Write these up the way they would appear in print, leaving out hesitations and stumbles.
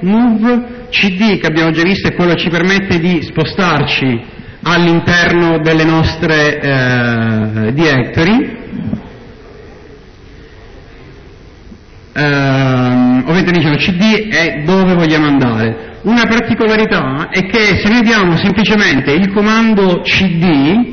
move cd, che abbiamo già visto, è quello che ci permette di spostarci all'interno delle nostre directory. Ovviamente dicevo cd è dove vogliamo andare. Una particolarità è che se noi diamo semplicemente il comando cd,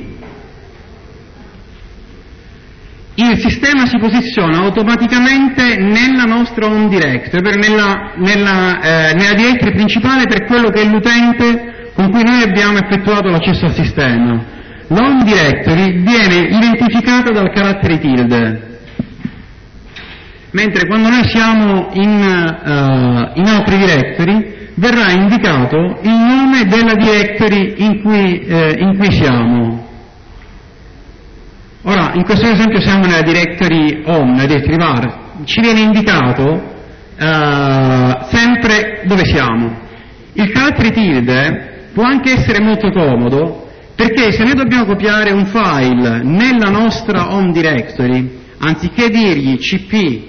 il sistema si posiziona automaticamente nella nostra home directory, nella directory principale per quello che è l'utente con cui noi abbiamo effettuato l'accesso al sistema. La home directory viene identificata dal carattere tilde, mentre quando noi siamo in altre directory verrà indicato il nome della directory in cui siamo. Ora, in questo esempio siamo nella directory home, nella directory var, ci viene indicato sempre dove siamo. Il carattere tilde può anche essere molto comodo, perché se noi dobbiamo copiare un file nella nostra home directory, anziché dirgli cp,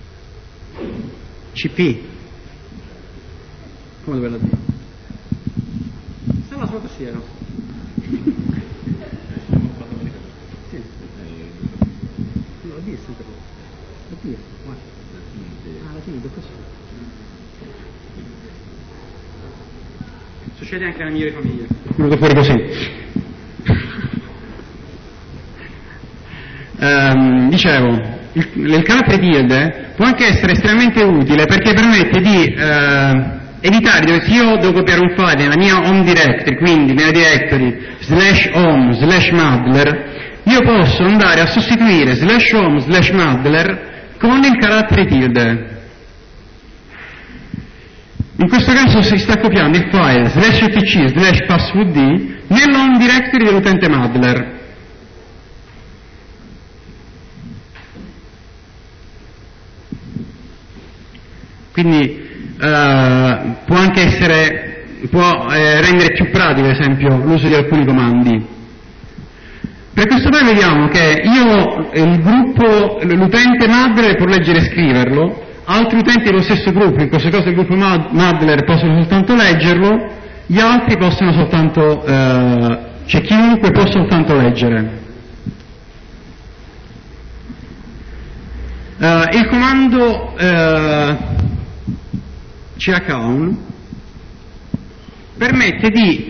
come doverla dire? Sta la sua tastiera. Sì. No, la D è sempre la D, guarda. La tilde, così. Succede anche alla mia famiglia. Venuto fuori così. Dicevo, il carattere tilde può anche essere estremamente utile perché permette di evitare, se io devo copiare un file nella mia home directory, quindi nella directory /home/muddler, io posso andare a sostituire /home/muddler con il carattere tilde. In questo caso si sta copiando il file /etc/password nella home directory dell'utente muddler. Quindi può anche rendere più pratico, ad esempio, l'uso di alcuni comandi. Per questo poi vediamo che l'utente muddler può leggere e scriverlo, altri utenti dello stesso gruppo, in questo caso il gruppo muddler, possono soltanto leggerlo, gli altri possono soltanto, chiunque può soltanto leggere. Il comando chown permette di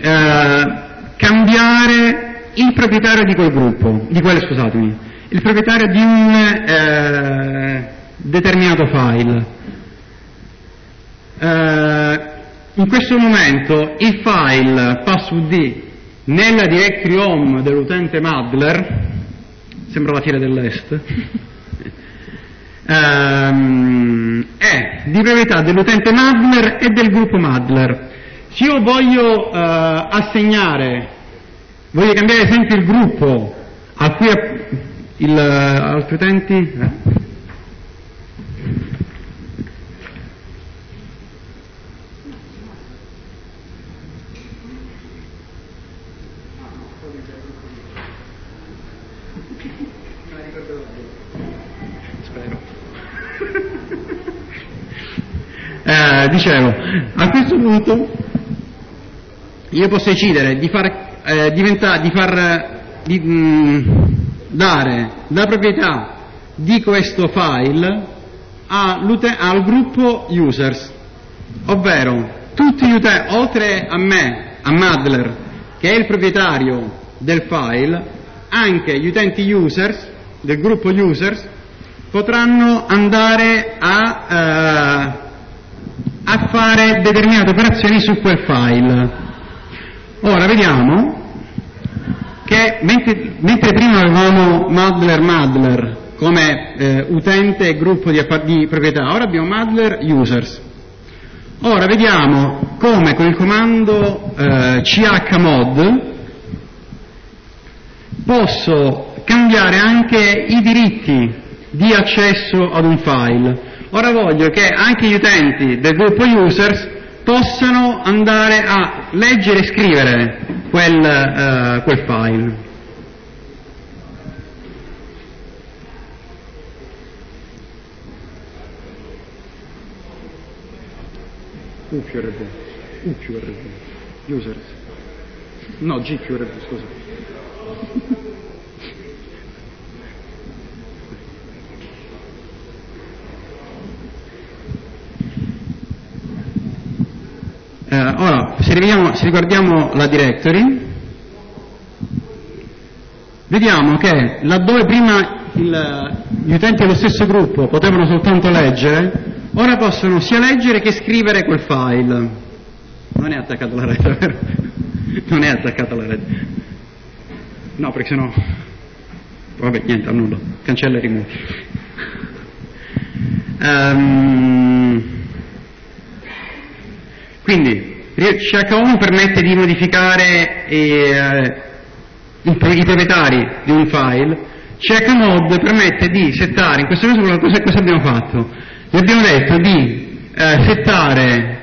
cambiare il proprietario di quel gruppo, il proprietario di un determinato file. In questo momento il file password nella directory home dell'utente muddler, sembra la fiera dell'est, è di proprietà dell'utente muddler e del gruppo muddler. Se io voglio voglio cambiare ad esempio il gruppo a cui altri utenti dicevo, a questo punto io posso decidere di dare la proprietà di questo file al gruppo users, ovvero tutti gli utenti, oltre a me, a muddler, che è il proprietario del file, anche gli utenti users del gruppo users potranno andare a fare determinate operazioni su quel file. Ora vediamo che mentre prima avevamo muddler come utente e gruppo di proprietà, ora abbiamo muddler users. Ora vediamo come con il comando chmod posso cambiare anche i diritti di accesso ad un file. Ora voglio che anche gli utenti del gruppo users possano andare a leggere e scrivere quel file. UQRV, users, no, GQRV, scusa. Ora, se riguardiamo la directory, vediamo che laddove prima gli utenti dello stesso gruppo potevano soltanto leggere, ora possono sia leggere che scrivere quel file. Non è attaccato alla rete, vero? Non è attaccato alla rete. No, perché sennò... Vabbè, niente, annullo. Cancella e rimuovi. Quindi, CH1 permette di modificare i proprietari di un file, chmod permette di settare, in questo caso cosa abbiamo fatto? Vi abbiamo detto di settare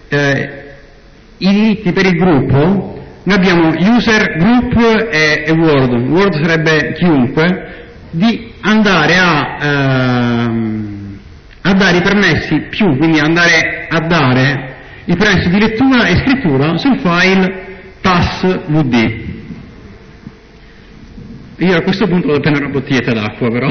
i diritti per il gruppo. Noi abbiamo user, group e word sarebbe chiunque, di andare a dare i permessi più, quindi andare a dare i permessi di lettura e scrittura sul file passvd. Io a questo punto devo prendere una bottiglietta d'acqua, però.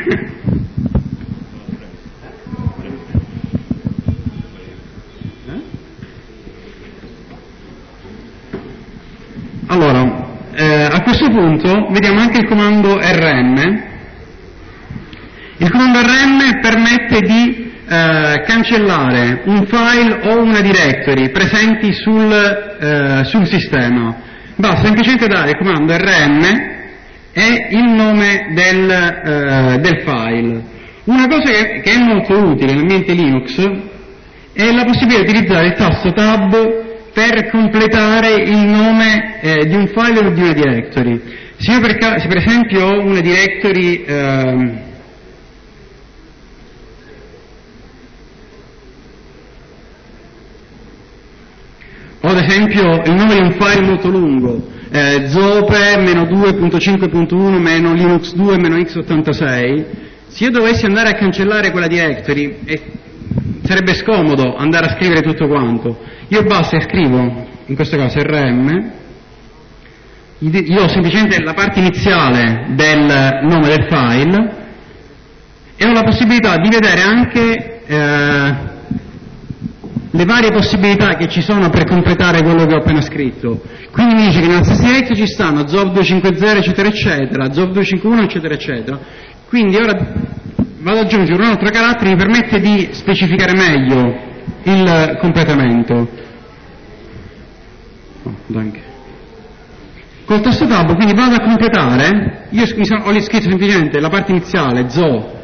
Allora, a questo punto vediamo anche il comando rm. Il comando rm permette di cancellare un file o una directory presenti sul sistema. Basta semplicemente dare il comando rm e il nome del file. Una cosa che è molto utile nell'ambiente Linux è la possibilità di utilizzare il tasto tab per completare il nome di un file o di una directory. Se per esempio ho una directory o ad esempio il nome di un file molto lungo, zope-2.5.1-linux2-x86, se io dovessi andare a cancellare quella directory, sarebbe scomodo andare a scrivere tutto quanto. Io basta scrivo, in questo caso rm, io ho semplicemente la parte iniziale del nome del file e ho la possibilità di vedere anche le varie possibilità che ci sono per completare quello che ho appena scritto. Quindi mi dice che nella stessa diretta ci stanno zob250 eccetera eccetera, zob251 eccetera eccetera. Quindi ora vado ad aggiungere un altro carattere che mi permette di specificare meglio il completamento. Col tasto tab quindi vado a completare, io ho scritto semplicemente la parte iniziale zo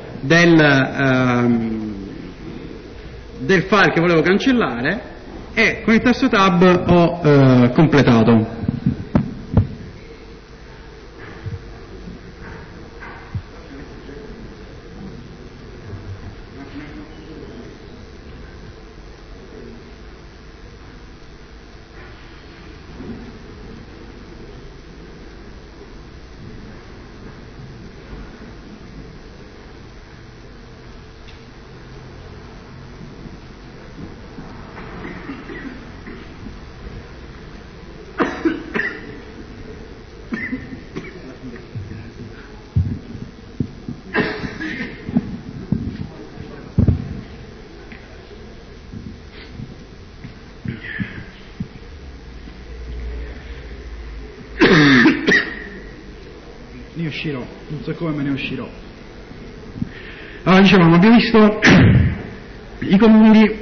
del file che volevo cancellare e con il tasto tab ho completato. Ne uscirò, non so come me ne uscirò. Allora dicevamo, abbiamo visto i comandi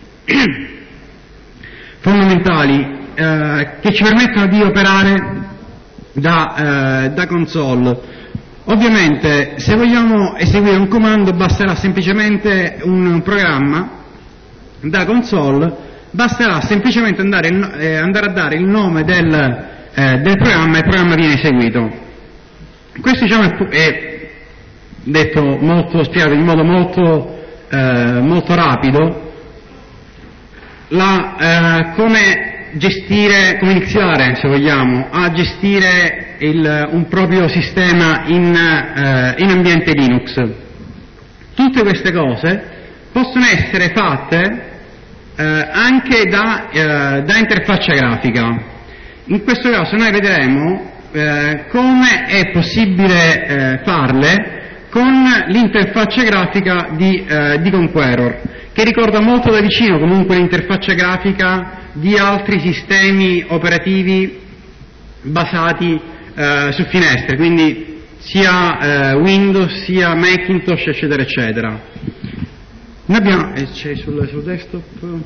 fondamentali che ci permettono di operare da console. Ovviamente se vogliamo eseguire un comando basterà semplicemente un programma da console, basterà semplicemente andare a dare il nome del programma e il programma viene eseguito. Questo diciamo è detto molto, spiegato in modo molto rapido, come iniziare, se vogliamo, a gestire un proprio sistema in ambiente Linux. Tutte queste cose possono essere fatte anche da interfaccia grafica. In questo caso noi vedremo come è possibile farle con l'interfaccia grafica di Conqueror, che ricorda molto da vicino comunque l'interfaccia grafica di altri sistemi operativi basati su finestre, quindi sia Windows sia Macintosh eccetera eccetera. Noi abbiamo c'è sul desktop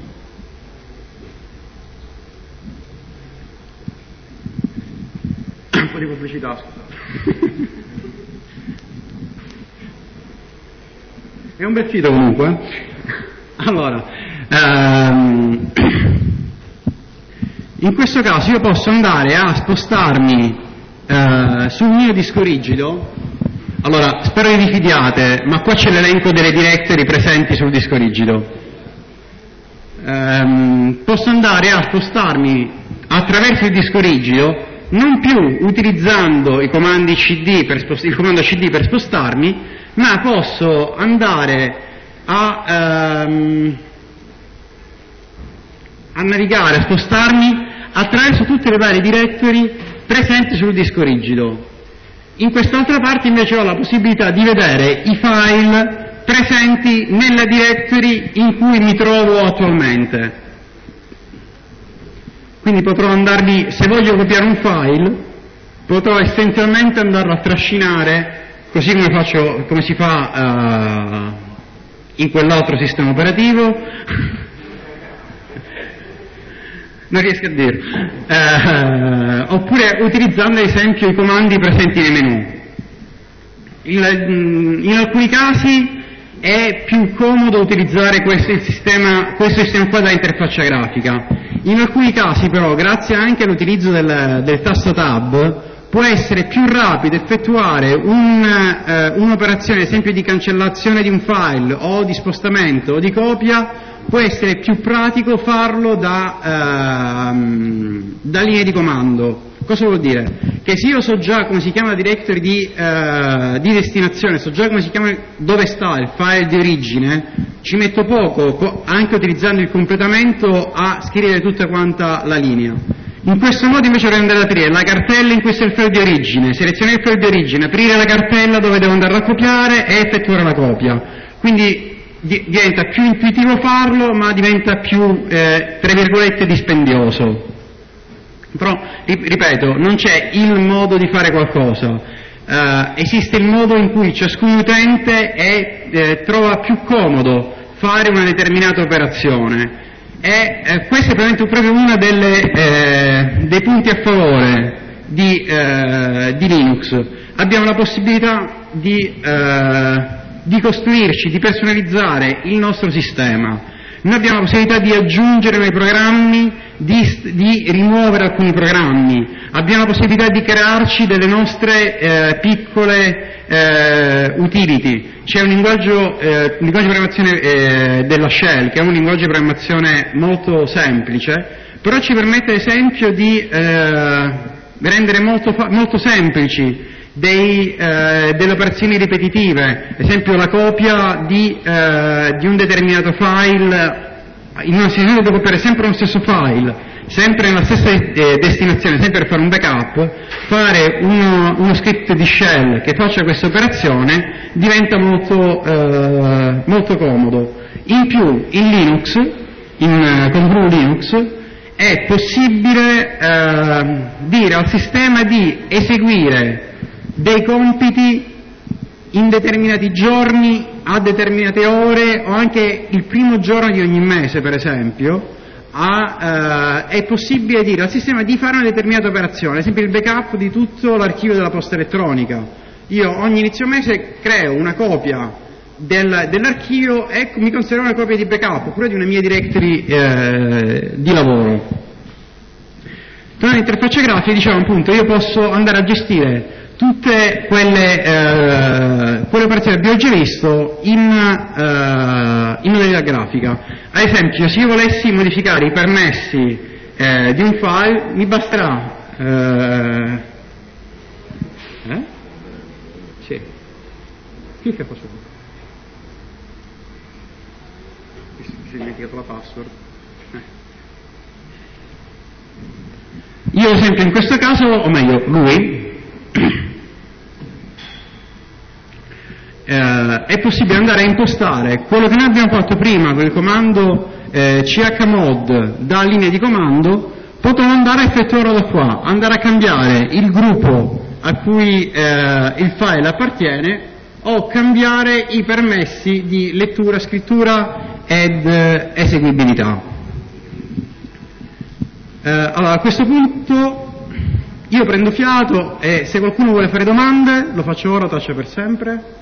un po' di pubblicità, scusate. È un bel sito comunque. Allora, in questo caso io posso andare a spostarmi sul mio disco rigido. Allora, spero che vi fidiate, ma qua c'è l'elenco delle directory presenti sul disco rigido. Posso andare a spostarmi attraverso il disco rigido, non più utilizzando i comandi CD il comando CD per spostarmi, ma posso andare a navigare, a spostarmi attraverso tutte le varie directory presenti sul disco rigido. In quest'altra parte invece ho la possibilità di vedere i file presenti nella directory in cui mi trovo attualmente. Quindi potrò andarvi, se voglio copiare un file, potrò essenzialmente andarlo a trascinare, così come si fa in quell'altro sistema operativo. Non riesco a dirlo. Oppure utilizzando ad esempio i comandi presenti nei menu. In alcuni casi è più comodo utilizzare questo sistema qua da interfaccia grafica. In alcuni casi però, grazie anche all'utilizzo del tasto Tab, può essere più rapido effettuare un'operazione, ad esempio di cancellazione di un file o di spostamento o di copia, può essere più pratico farlo da linee di comando. Cosa vuol dire? Che se io so già come si chiama la directory di destinazione, so già come si chiama, dove sta il file di origine, ci metto poco, anche utilizzando il completamento, a scrivere tutta quanta la linea. In questo modo invece dovrei andare ad aprire la cartella in cui è il file di origine, selezionare il file di origine, aprire la cartella dove devo andare a copiare e effettuare la copia. Quindi diventa più intuitivo farlo, ma diventa più, tra virgolette, dispendioso. Però, ripeto, non c'è il modo di fare qualcosa, esiste il modo in cui ciascun utente trova più comodo fare una determinata operazione. E questo è proprio uno dei punti a favore di Linux. Abbiamo la possibilità di costruirci, di personalizzare il nostro sistema. Noi abbiamo la possibilità di aggiungere nei programmi, di rimuovere alcuni programmi, abbiamo la possibilità di crearci delle nostre piccole utility. C'è un linguaggio di programmazione della Shell, che è un linguaggio di programmazione molto semplice, però ci permette ad esempio di rendere molto semplici delle operazioni ripetitive, ad esempio la copia di un determinato file. In una situazione devo copiare sempre lo stesso file, sempre nella stessa destinazione, sempre per fare un backup, fare uno script di shell che faccia questa operazione diventa molto comodo. In più, in Linux, con GNU Linux, è possibile dire al sistema di eseguire dei compiti in determinati giorni, a determinate ore, o anche il primo giorno di ogni mese, per esempio, è possibile dire al sistema di fare una determinata operazione, ad esempio il backup di tutto l'archivio della posta elettronica. Io ogni inizio mese creo una copia dell'archivio e mi conservo una copia di backup, oppure di una mia directory di lavoro. Tornando all'interfaccia grafica, diciamo appunto, io posso andare a gestire tutte quelle operazioni che abbiamo già visto in modalità grafica. Ad esempio, se io volessi modificare i permessi di un file, mi basterà sì. Clicca qua sopra. Si è dimenticato la password. Io ad esempio in questo caso, o meglio lui, è possibile andare a impostare quello che noi abbiamo fatto prima con il comando chmod da linea di comando, potremmo andare a effettuarlo da qua, andare a cambiare il gruppo a cui il file appartiene o cambiare i permessi di lettura, scrittura ed eseguibilità. Allora a questo punto io prendo fiato e se qualcuno vuole fare domande lo faccio ora o taccio per sempre.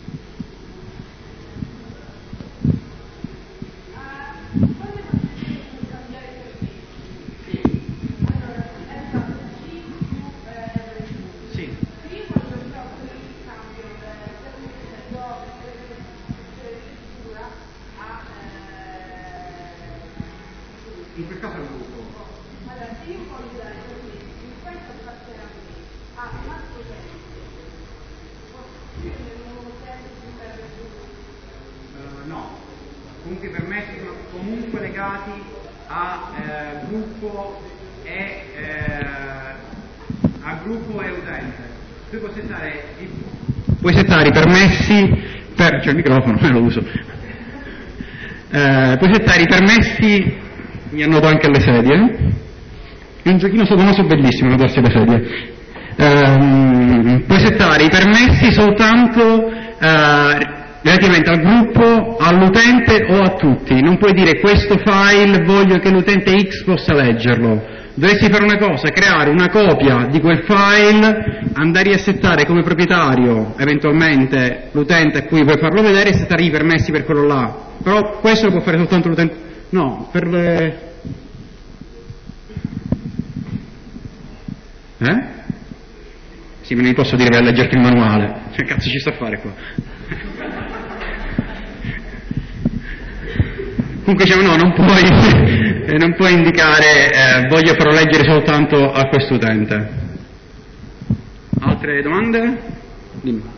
In quel caso è un gruppo. Allora, se io voglio dare in questa stazione a un altro utente, posso scrivere nel nuovo utente no, comunque i permessi sono comunque legati a gruppo e utente. Tu puoi settare i permessi per, c'è il microfono, lo uso. Puoi settare i permessi. Mi annodo anche alle sedie. È un giochino sodonoso bellissimo annodarsi alle sedie. Puoi settare i permessi soltanto relativamente al gruppo, all'utente o a tutti. Non puoi dire questo file voglio che l'utente X possa leggerlo. Dovresti fare una cosa, creare una copia di quel file, andare a settare come proprietario eventualmente l'utente a cui vuoi farlo vedere e settare i permessi per quello là. Però questo lo può fare soltanto l'utente. No, per le... Sì, me ne posso dire per leggerti il manuale. Che cazzo ci sta a fare qua? Comunque diciamo no, non puoi indicare voglio farlo leggere soltanto a quest'utente. Altre domande? Dimmi.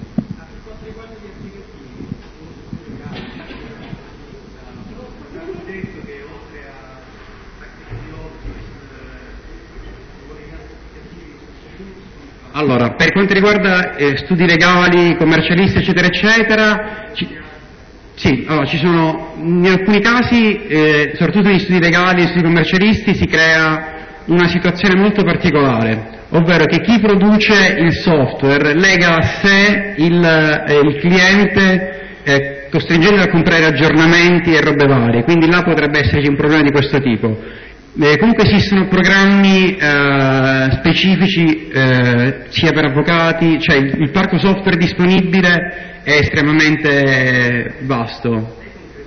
Allora, per quanto riguarda studi legali, commercialisti, eccetera, eccetera, allora, ci sono, in alcuni casi, soprattutto negli studi legali e studi commercialisti, si crea una situazione molto particolare, ovvero che chi produce il software lega a sé il cliente costringendolo a comprare aggiornamenti e robe varie, quindi là potrebbe esserci un problema di questo tipo. Comunque esistono programmi specifici sia per avvocati, cioè il parco software disponibile è estremamente vasto.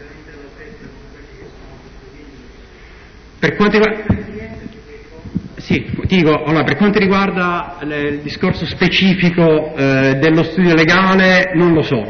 Per quanto riguarda... Sì, ti dico, allora, per quanto riguarda il discorso specifico dello studio legale non lo so,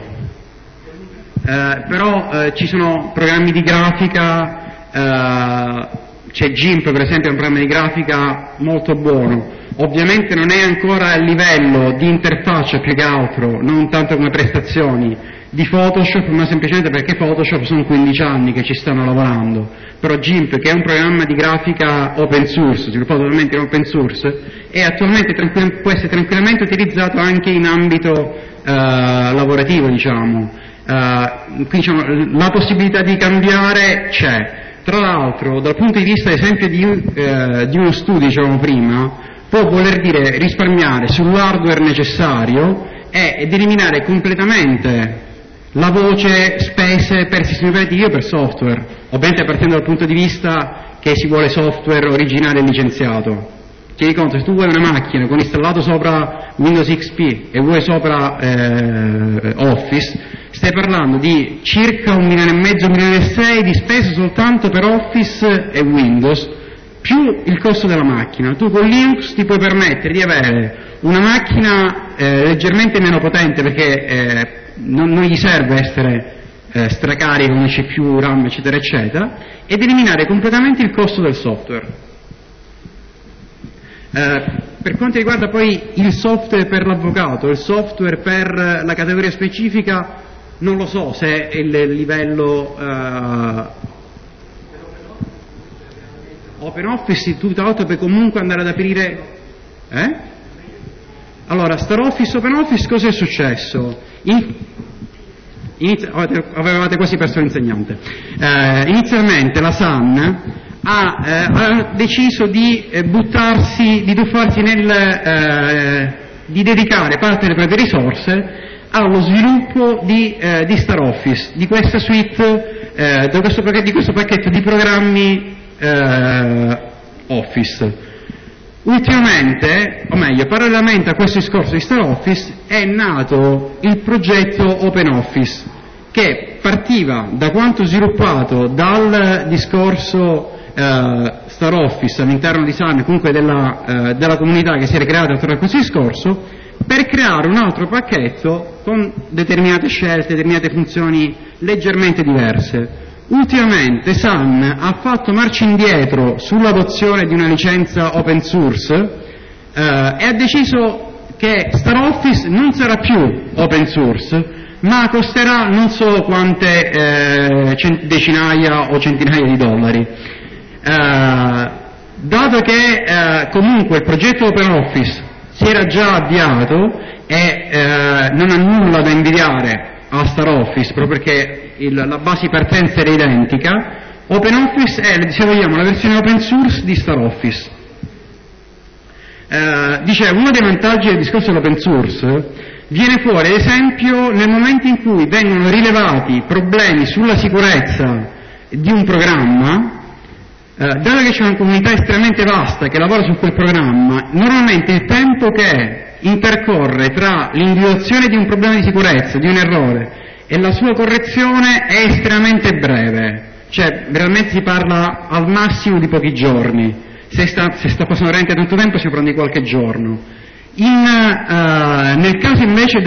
però ci sono programmi di grafica, c'è GIMP per esempio, è un programma di grafica molto buono, ovviamente non è ancora a livello di interfaccia più che altro, non tanto come prestazioni di Photoshop, ma semplicemente perché Photoshop sono 15 anni che ci stanno lavorando, però GIMP, che è un programma di grafica open source, sviluppato totalmente in open source, è attualmente può essere tranquillamente utilizzato anche in ambito lavorativo, diciamo. Quindi diciamo, la possibilità di cambiare c'è. Tra l'altro, dal punto di vista, ad esempio, di uno studio, dicevamo prima, può voler dire risparmiare sull'hardware necessario ed eliminare completamente la voce spese per sistemi operativi o per software, ovviamente partendo dal punto di vista che si vuole software originale e licenziato. Tieni conto, se tu vuoi una macchina con installato sopra Windows XP e vuoi sopra Office, stai parlando di circa 1,5 milioni, 1,6 milioni di spese soltanto per Office e Windows, più il costo della macchina. Tu con Linux ti puoi permettere di avere una macchina leggermente meno potente perché non gli serve essere stracarica con CPU, RAM, eccetera, eccetera, ed eliminare completamente il costo del software. Per quanto riguarda poi il software per l'avvocato, il software per la categoria specifica, non lo so se è il livello... OpenOffice tutto per comunque andare ad aprire. Allora, StarOffice, OpenOffice, cosa è successo? Avevate quasi perso l'insegnante. Inizialmente la Sun ha deciso di buttarsi, di tuffarsi di dedicare parte delle proprie risorse allo sviluppo di StarOffice, di questa suite, di questo pacchetto di programmi Office. Ultimamente, o meglio, parallelamente a questo discorso di StarOffice, è nato il progetto OpenOffice, che partiva da quanto sviluppato dal discorso StarOffice all'interno di Sun, comunque della comunità che si era creata attorno a questo discorso, per creare un altro pacchetto con determinate scelte, determinate funzioni leggermente diverse. Ultimamente Sun ha fatto marcia indietro sull'adozione di una licenza open source e ha deciso che StarOffice non sarà più open source, ma costerà non so quante decinaia o centinaia di dollari. Dato che comunque il progetto OpenOffice si era già avviato e non ha nulla da invidiare a StarOffice, proprio perché la base di partenza era identica, OpenOffice è, se vogliamo, la versione open source di StarOffice. Dicevo, uno dei vantaggi del discorso dell'open source viene fuori, ad esempio, nel momento in cui vengono rilevati problemi sulla sicurezza di un programma. Dato che c'è una comunità estremamente vasta che lavora su quel programma, normalmente il tempo che intercorre tra l'individuazione di un problema di sicurezza, di un errore, e la sua correzione è estremamente breve, cioè veramente si parla al massimo di pochi giorni, se sta passando veramente tanto tempo si parla di qualche giorno. Nel caso invece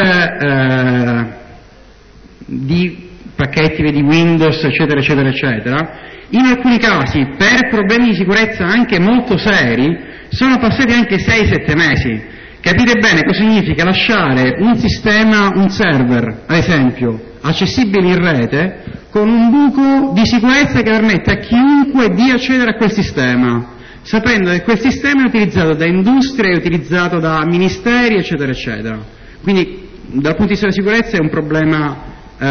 di pacchetti di Windows eccetera eccetera eccetera, in alcuni casi per problemi di sicurezza anche molto seri sono passati anche 6-7 mesi. Capite bene cosa significa lasciare un sistema, un server ad esempio accessibile in rete con un buco di sicurezza che permette a chiunque di accedere a quel sistema, sapendo che quel sistema è utilizzato da industrie, è utilizzato da ministeri eccetera eccetera. Quindi dal punto di vista della sicurezza è un problema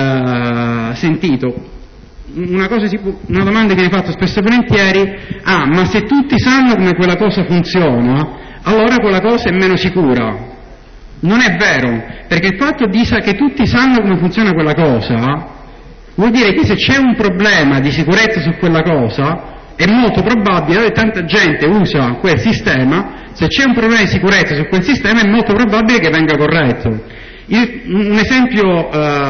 sentito. Una domanda che viene fatta spesso e volentieri: ma se tutti sanno come quella cosa funziona, allora quella cosa è meno sicura. Non è vero, perché il fatto che tutti sanno come funziona quella cosa vuol dire che se c'è un problema di sicurezza su quella cosa è molto probabile che tanta gente usa quel sistema, se c'è un problema di sicurezza su quel sistema è molto probabile che venga corretto. Un esempio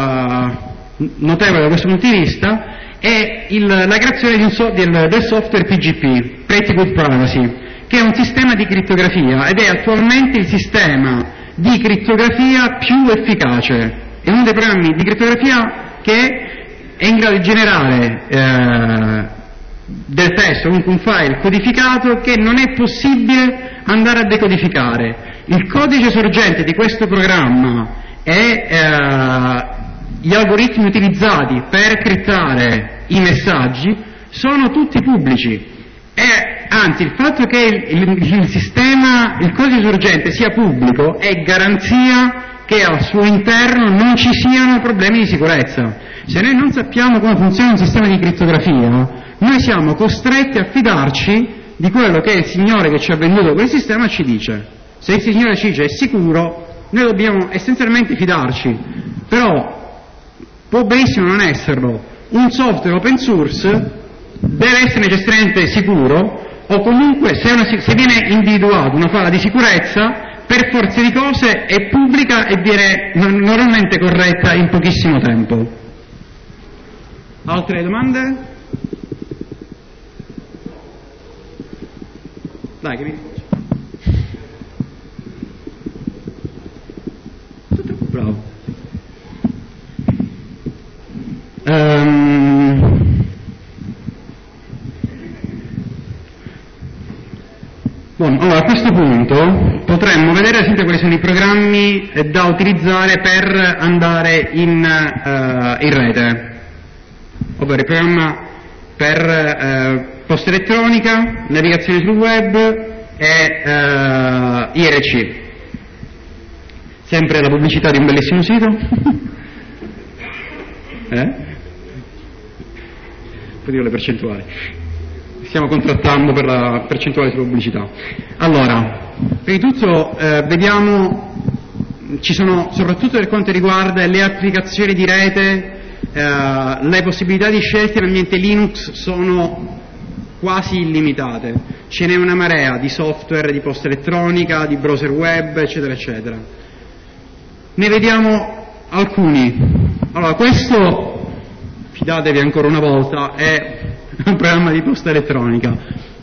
notevole da questo punto di vista è la creazione del software PGP, Pretty Good Privacy, che è un sistema di crittografia ed è attualmente il sistema di crittografia più efficace. È uno dei programmi di crittografia che è in grado di generare del testo, comunque un file codificato che non è possibile andare a decodificare. Il codice sorgente di questo programma e gli algoritmi utilizzati per criptare i messaggi sono tutti pubblici e anzi il fatto che il sistema, il codice sorgente sia pubblico è garanzia che al suo interno non ci siano problemi di sicurezza. Se noi non sappiamo come funziona un sistema di crittografia, noi siamo costretti a fidarci di quello che il signore che ci ha venduto quel sistema ci dice. Se il signore ci dice è sicuro, noi dobbiamo essenzialmente fidarci, però può benissimo non esserlo. Un software open source deve essere necessariamente sicuro, o comunque se viene individuato una falla di sicurezza, per forza di cose è pubblica e viene normalmente corretta in pochissimo tempo. Altre domande? Dai, che mi faccio. Bravo. Allora, a questo punto potremmo vedere ad esempio quali sono i programmi da utilizzare per andare in rete, ovvero il programma per posta elettronica, navigazione sul web e IRC. Sempre la pubblicità di un bellissimo sito. Poi dico le percentuali. Stiamo contrattando per la percentuale sulla pubblicità. Allora, prima di tutto vediamo, ci sono, soprattutto per quanto riguarda le applicazioni di rete, le possibilità di scelta in ambiente Linux sono quasi illimitate. Ce n'è una marea di software, di posta elettronica, di browser web, eccetera, eccetera. Ne vediamo alcuni. Allora, questo, fidatevi ancora una volta, è un programma di posta elettronica.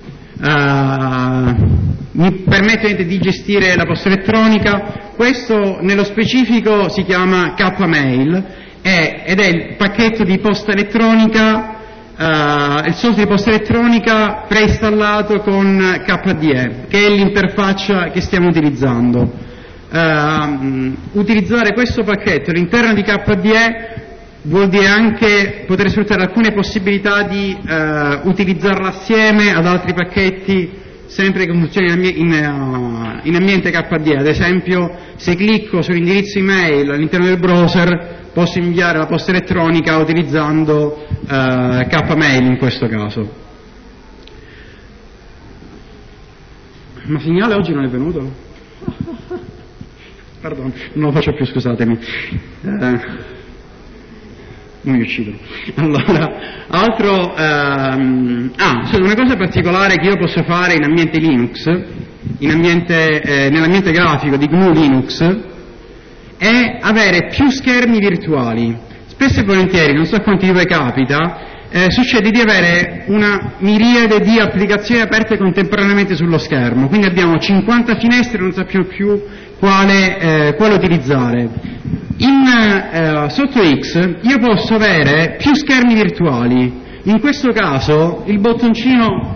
Mi permette di gestire la posta elettronica. Questo nello specifico si chiama KMail ed è il pacchetto di posta elettronica, il software di posta elettronica preinstallato con KDE, che è l'interfaccia che stiamo utilizzando. Utilizzare questo pacchetto all'interno di KDE vuol dire anche poter sfruttare alcune possibilità di utilizzarlo assieme ad altri pacchetti sempre che funzionano in ambiente KDE. Ad esempio, se clicco sull'indirizzo email all'interno del browser posso inviare la posta elettronica utilizzando KMail in questo caso. Ma segnale oggi non è venuto? Pardon, non lo faccio più, scusatemi. Non mi uccido. Allora, altro, una cosa particolare che io posso fare in ambiente Linux, nell'ambiente grafico di GNU Linux, è avere più schermi virtuali. Spesso e volentieri, non so a quanti di voi capita, succede di avere una miriade di applicazioni aperte contemporaneamente sullo schermo, quindi abbiamo 50 finestre e non sappiamo più quale utilizzare. Sotto X io posso avere più schermi virtuali. In questo caso il bottoncino,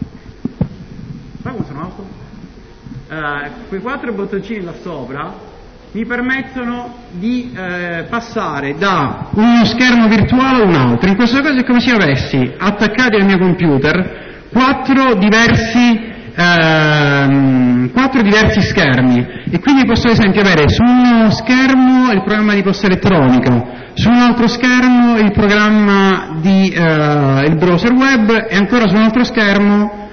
quei 4 bottoncini là sopra mi permettono di passare da uno schermo virtuale a un altro. In questo caso è come se io avessi attaccati al mio computer 4 diversi schermi, e quindi posso ad esempio avere su uno schermo il programma di posta elettronica, su un altro schermo il programma di il browser web, e ancora su un altro schermo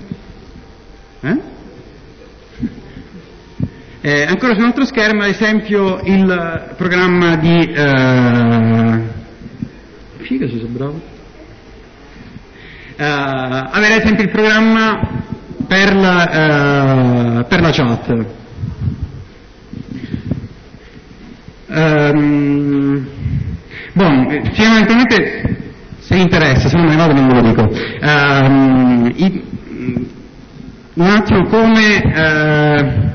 ancora su un altro schermo ad esempio il programma di figa, se sono bravo, avere ad esempio il programma per la chat. Fondamentalmente, se vi interessa, se non me ne vado non ve lo dico. Un attimo come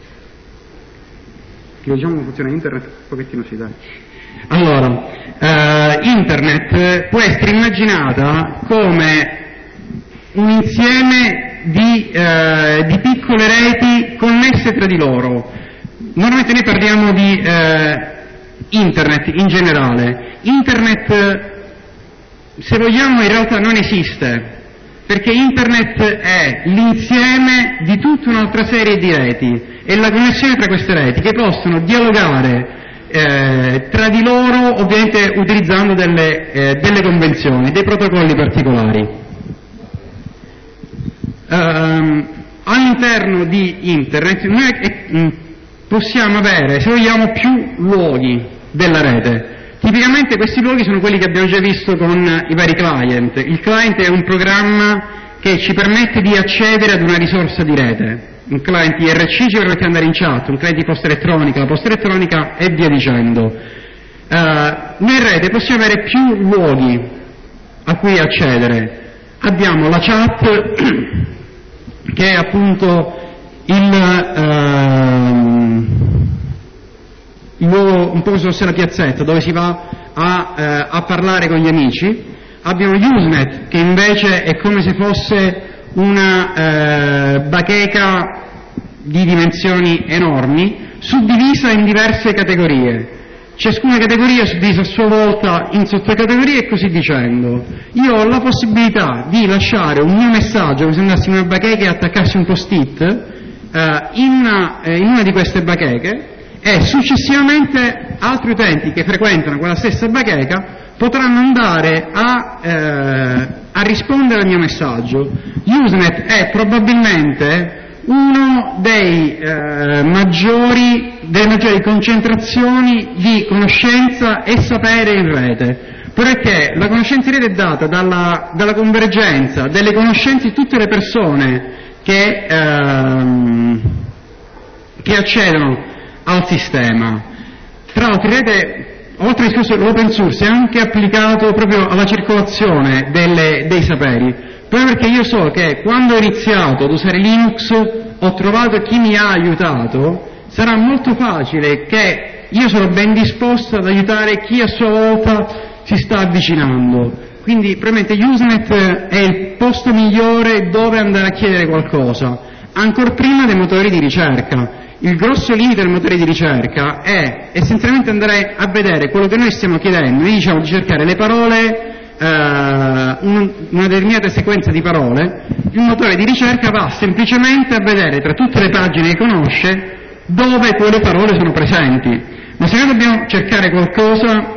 diciamo come funziona internet, un pochettino si dai. Allora, internet può essere immaginata come un insieme di piccole reti connesse tra di loro. Normalmente noi parliamo di internet in generale. Internet, se vogliamo, in realtà non esiste, perché internet è l'insieme di tutta un'altra serie di reti e la connessione tra queste reti che possono dialogare tra di loro, ovviamente utilizzando delle convenzioni, dei protocolli particolari. All'interno di internet noi possiamo avere, se vogliamo, più luoghi della rete. Tipicamente questi luoghi sono quelli che abbiamo già visto con i vari client. Il client è un programma che ci permette di accedere ad una risorsa di rete. Un client IRC ci permette di andare in chat, un client di posta elettronica, la posta elettronica e via dicendo. In rete possiamo avere più luoghi a cui accedere. Abbiamo la chat, che è appunto il luogo un po' come se fosse la piazzetta dove si va a parlare con gli amici. Abbiamo Usenet, che invece è come se fosse una bacheca di dimensioni enormi, suddivisa in diverse categorie. ciascuna categoria suddivisa a sua volta in sottocategorie e così dicendo. Io ho la possibilità di lasciare un mio messaggio, come se andassi in una bacheca e attaccassi un post-it in una di queste bacheche, e successivamente altri utenti che frequentano quella stessa bacheca potranno andare a rispondere al mio messaggio. Usenet è probabilmente uno delle maggiori concentrazioni di conoscenza e sapere in rete, perché la conoscenza in rete è data dalla convergenza delle conoscenze di tutte le persone che accedono al sistema. Tra l'altro in rete, oltre al discorso dell'open source, è anche applicato proprio alla circolazione dei saperi, proprio perché io so che quando ho iniziato ad usare Linux ho trovato chi mi ha aiutato, sarà molto facile che io sono ben disposto ad aiutare chi a sua volta si sta avvicinando. Quindi probabilmente Usenet è il posto migliore dove andare a chiedere qualcosa, ancor prima dei motori di ricerca. Il grosso limite del motore di ricerca è essenzialmente andare a vedere quello che noi stiamo chiedendo. Noi diciamo di cercare le parole, una determinata sequenza di parole. Il motore di ricerca va semplicemente a vedere tra tutte le pagine che conosce dove quelle parole sono presenti. Ma se noi dobbiamo cercare qualcosa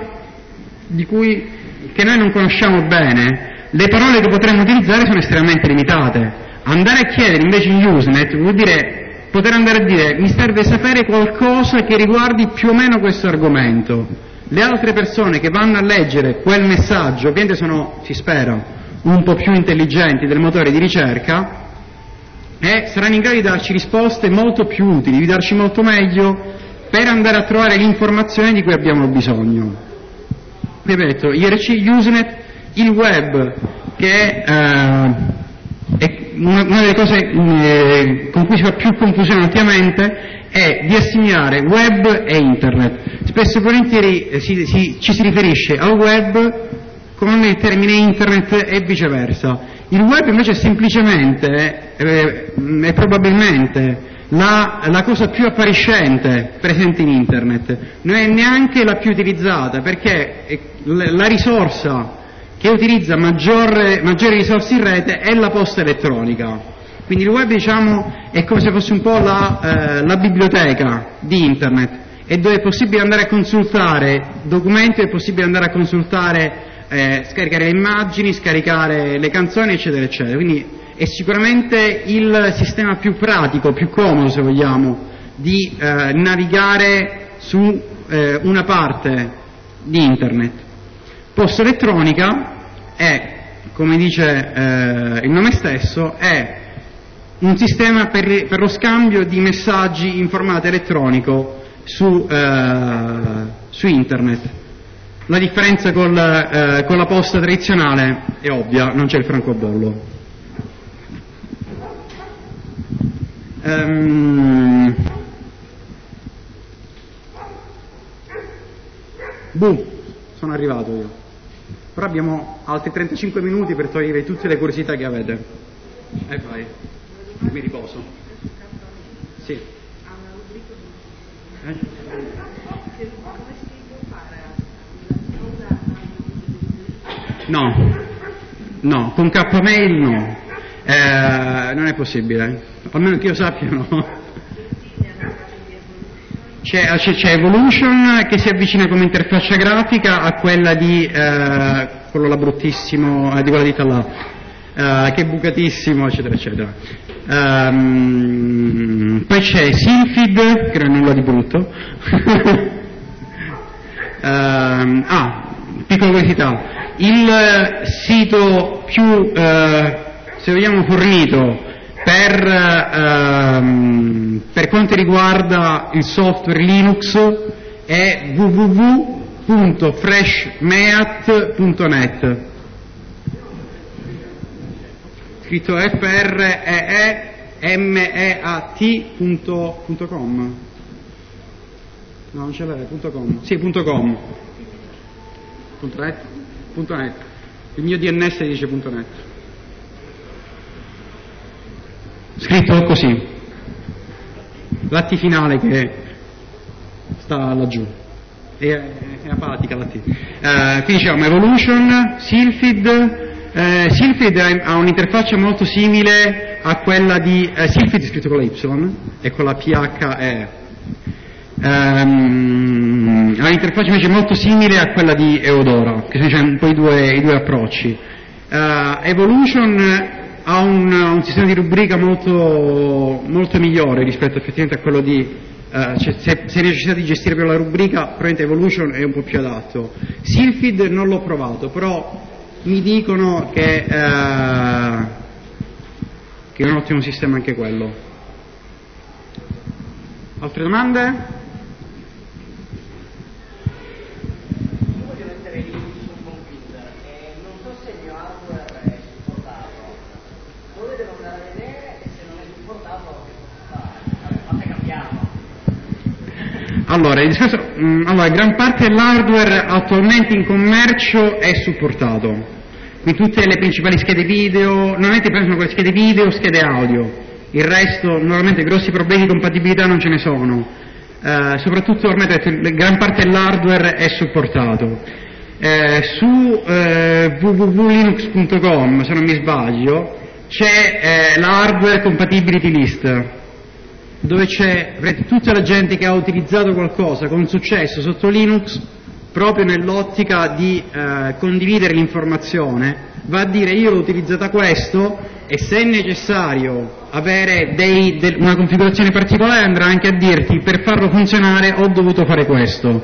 che noi non conosciamo bene, le parole che potremmo utilizzare sono estremamente limitate. Andare a chiedere invece in Usenet vuol dire poter andare a dire: mi serve sapere qualcosa che riguardi più o meno questo argomento. Le altre persone che vanno a leggere quel messaggio, ovviamente sono, si spera, un po' più intelligenti del motore di ricerca, e saranno in grado di darci risposte molto più utili, di darci molto meglio per andare a trovare l'informazione di cui abbiamo bisogno. Ripeto, IRC, Usenet, il web, che è una delle cose con cui si fa più confusione ultimamente, è di assimilare web e internet. Spesso e volentieri ci si riferisce al web con il termine internet e viceversa. Il web invece è semplicemente, è probabilmente la cosa più appariscente presente in internet, non è neanche la più utilizzata, perché la risorsa che utilizza maggiori risorse in rete è la posta elettronica. Quindi il web, diciamo, è come se fosse un po' la biblioteca di internet, e dove è possibile andare a consultare documenti, è possibile andare a consultare, scaricare le immagini, scaricare le canzoni, eccetera eccetera. Quindi è sicuramente il sistema più pratico, più comodo, se vogliamo, di navigare su una parte di internet. Posta elettronica è, come dice il nome stesso, è un sistema per lo scambio di messaggi in formato elettronico su internet. La differenza con la posta tradizionale è ovvia, non c'è il francobollo. Sono arrivato io. Però abbiamo altri 35 minuti per togliere tutte le curiosità che avete. E vai, mi riposo. Sì. No, con Kmail no. Non è possibile, almeno che io sappia no. C'è Evolution che si avvicina come interfaccia grafica a quella di quello là bruttissimo, di quella ditta là, che è bucatissimo, eccetera eccetera. Poi c'è Synfeed, che non è nulla di brutto. Piccola curiosità, il sito più, se vogliamo, fornito per quanto riguarda il software Linux è www.freshmeat.net, scritto freemeat.com. No, non ce l'è, .com. Sì, .com. .net. Il mio DNS dice .net. Scritto così, l'atti finale che sta laggiù. è apatica la T. Quindi diciamo Evolution, Sylphid. Sylphid ha un'interfaccia molto simile a quella di Sylphid scritto con la Y e con la PHE. Ha un'interfaccia invece molto simile a quella di Eudora, che sono un po' i due approcci. Evolution ha un sistema di rubrica molto migliore rispetto effettivamente a quello di se hai necessità di gestire per la rubrica, probabilmente Evolution è un po' più adatto. Sylphid non l'ho provato, però mi dicono che è un ottimo sistema anche quello. Altre domande? Io voglio mettere Linux su un computer e non so se il mio hardware è supportato. Dove devo andare a vedere e se non è supportato che posso fare? Vabbè, fate cambiarlo. Allora, il discorso, gran parte dell'hardware attualmente in commercio è supportato. Quindi tutte le principali schede video, normalmente prendono quelle schede video, schede audio. Il resto, normalmente grossi problemi di compatibilità non ce ne sono. Soprattutto ormai gran parte dell'hardware è supportato. Su www.linux.com, se non mi sbaglio, c'è la hardware compatibility list, dove c'è tutta la gente che ha utilizzato qualcosa con successo sotto Linux, proprio nell'ottica di condividere l'informazione, va a dire io l'ho utilizzata questo e se è necessario avere una configurazione particolare andrà anche a dirti per farlo funzionare ho dovuto fare questo.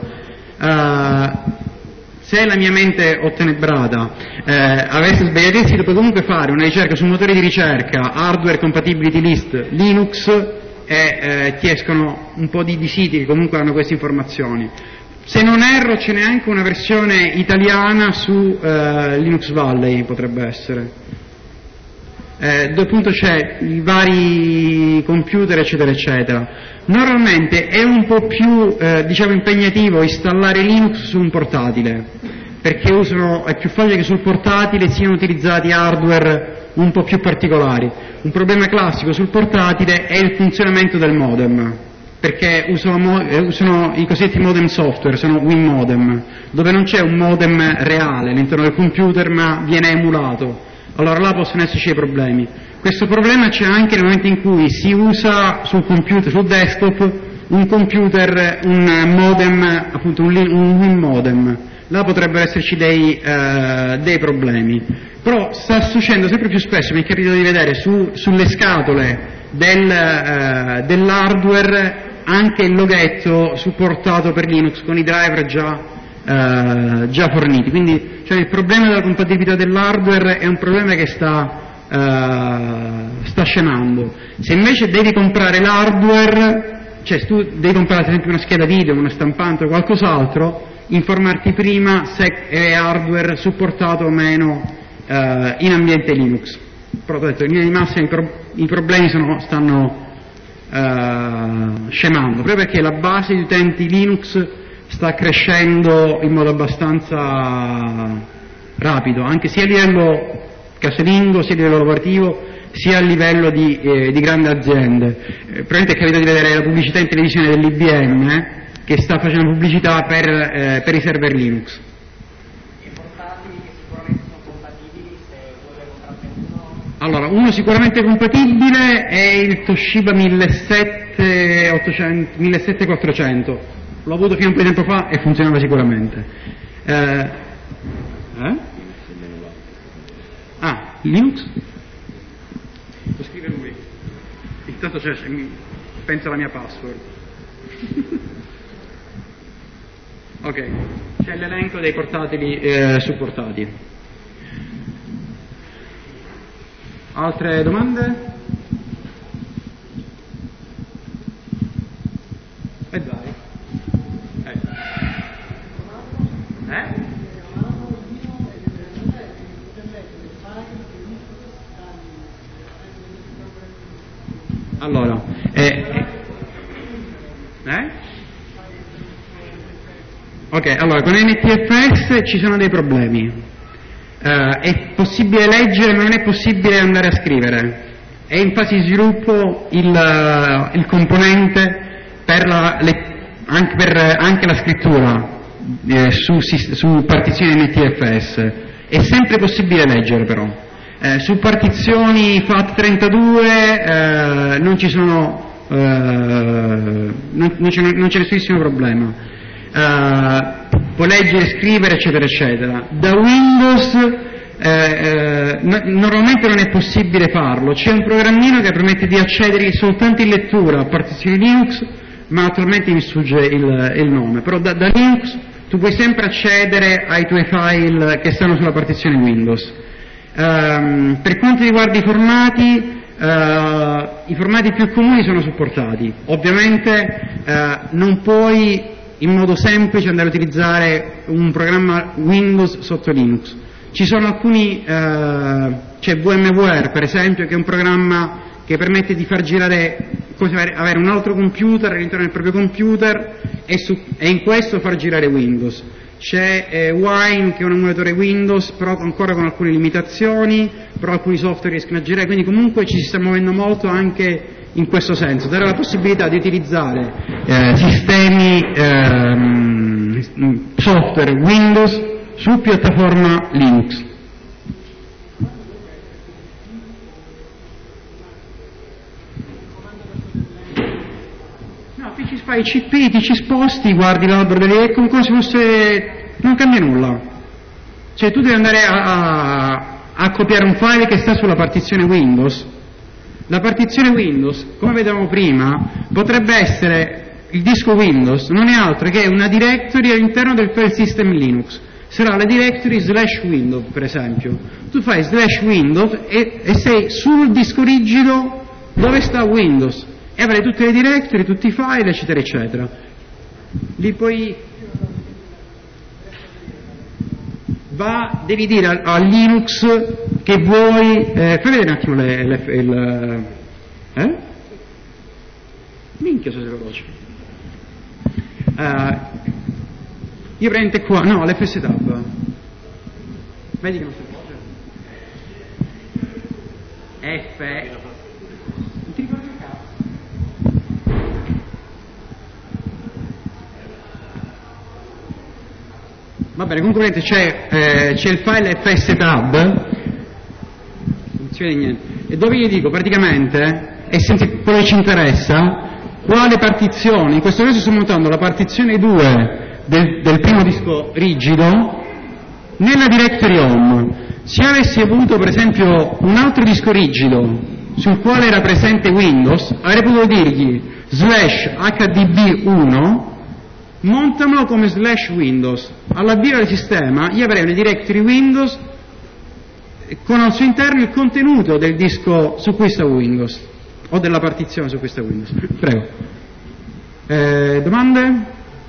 Se la mia mente ottenebrata avesse sbagliato il sito, puoi comunque fare una ricerca su un motore di ricerca hardware compatibility list Linux e ti escono un po' di siti che comunque hanno queste informazioni. Se non erro ce n'è anche una versione italiana su Linux Valley, potrebbe essere, dove appunto c'è i vari computer eccetera eccetera. Normalmente è un po' più impegnativo installare Linux su un portatile, perché è più facile che sul portatile siano utilizzati hardware un po' più particolari. Un problema classico sul portatile è il funzionamento del modem, perché usano i cosiddetti modem software, sono WinModem, dove non c'è un modem reale all'interno del computer ma viene emulato. Allora là possono esserci dei problemi. Questo problema c'è anche nel momento in cui si usa sul computer, sul desktop, un modem, appunto un WinModem. Là potrebbero esserci dei problemi. Però sta succedendo sempre più spesso, mi è capitato di vedere sulle scatole dell'hardware anche il loghetto supportato per Linux con i driver già forniti. Quindi il problema della compatibilità dell'hardware è un problema che sta scemando. Se invece devi comprare l'hardware, se tu devi comprare ad esempio una scheda video, una stampante o qualcos'altro, informarti prima se è hardware supportato o meno in ambiente Linux. Però ho detto, in linea di massima i problemi stanno scemando, proprio perché la base di utenti Linux sta crescendo in modo abbastanza rapido, anche sia a livello casalingo, sia a livello lavorativo, sia a livello di grandi aziende. Probabilmente è capitato di vedere la pubblicità in televisione dell'IBM che sta facendo pubblicità per i server Linux. E portatili che sicuramente sono compatibili se vuole comprarne uno? Allora, uno sicuramente compatibile è il Toshiba 17400. L'ho avuto fino a un po' di tempo fa e funzionava sicuramente. Linux? Lo scrive lui. Intanto pensa alla mia password. Ok, c'è l'elenco dei portatili supportati. Altre domande? Dai. Allora, ok, allora con NTFS ci sono dei problemi. È possibile leggere, ma non è possibile andare a scrivere. È in fase di sviluppo il componente per anche la scrittura. su partizioni NTFS. È sempre possibile leggere però. Su partizioni FAT32 non ci sono non c'è nessunissimo problema. Può leggere, scrivere, eccetera, eccetera. Da Windows normalmente non è possibile farlo. C'è un programmino che permette di accedere soltanto in lettura a partizioni Linux, ma attualmente mi sfugge il nome. Però da Linux tu puoi sempre accedere ai tuoi file che stanno sulla partizione Windows. Per quanto riguarda i formati più comuni sono supportati. Ovviamente non puoi in modo semplice andare a utilizzare un programma Windows sotto Linux. Ci sono alcuni, c'è VMware per esempio, che è un programma che permette di far girare, avere un altro computer all'interno del proprio computer e in questo far girare Windows. C'è Wine che è un emulatore Windows, però ancora con alcune limitazioni, però alcuni software riescono a girare, quindi comunque ci si sta muovendo molto anche in questo senso, dare la possibilità di utilizzare sistemi software Windows su piattaforma Linux. Ti fai i CP, ti ci sposti, guardi l'albero delle icon come se fosse, non cambia nulla. Cioè tu devi andare a copiare un file che sta sulla partizione Windows. La partizione Windows, come vedevamo prima, potrebbe essere il disco Windows, non è altro che una directory all'interno del file system Linux. Sarà la directory /Windows, per esempio. Tu fai /Windows e sei sul disco rigido dove sta Windows. E avrai tutte le directory, tutti i file, eccetera, eccetera. Lì poi devi dire a Linux che vuoi. Fai vedere un attimo minchia, sono veloce. Io prendo qua, no, l'FSTab. Vedi che non si può. F. Non ti ricordi il cazzo? Va bene, comunque c'è il file fstab, non si vede niente, e dove gli dico praticamente, e quello che ci interessa, quale partizione, in questo caso sto montando la partizione 2 del primo disco rigido nella directory home. Se avessi avuto per esempio un altro disco rigido sul quale era presente Windows, avrei potuto dirgli /hdb1 montamelo come /Windows. All'avvio del sistema io avrei una directory Windows con al suo interno il contenuto del disco su cui sta Windows o della partizione su cui sta Windows. Prego. Domande?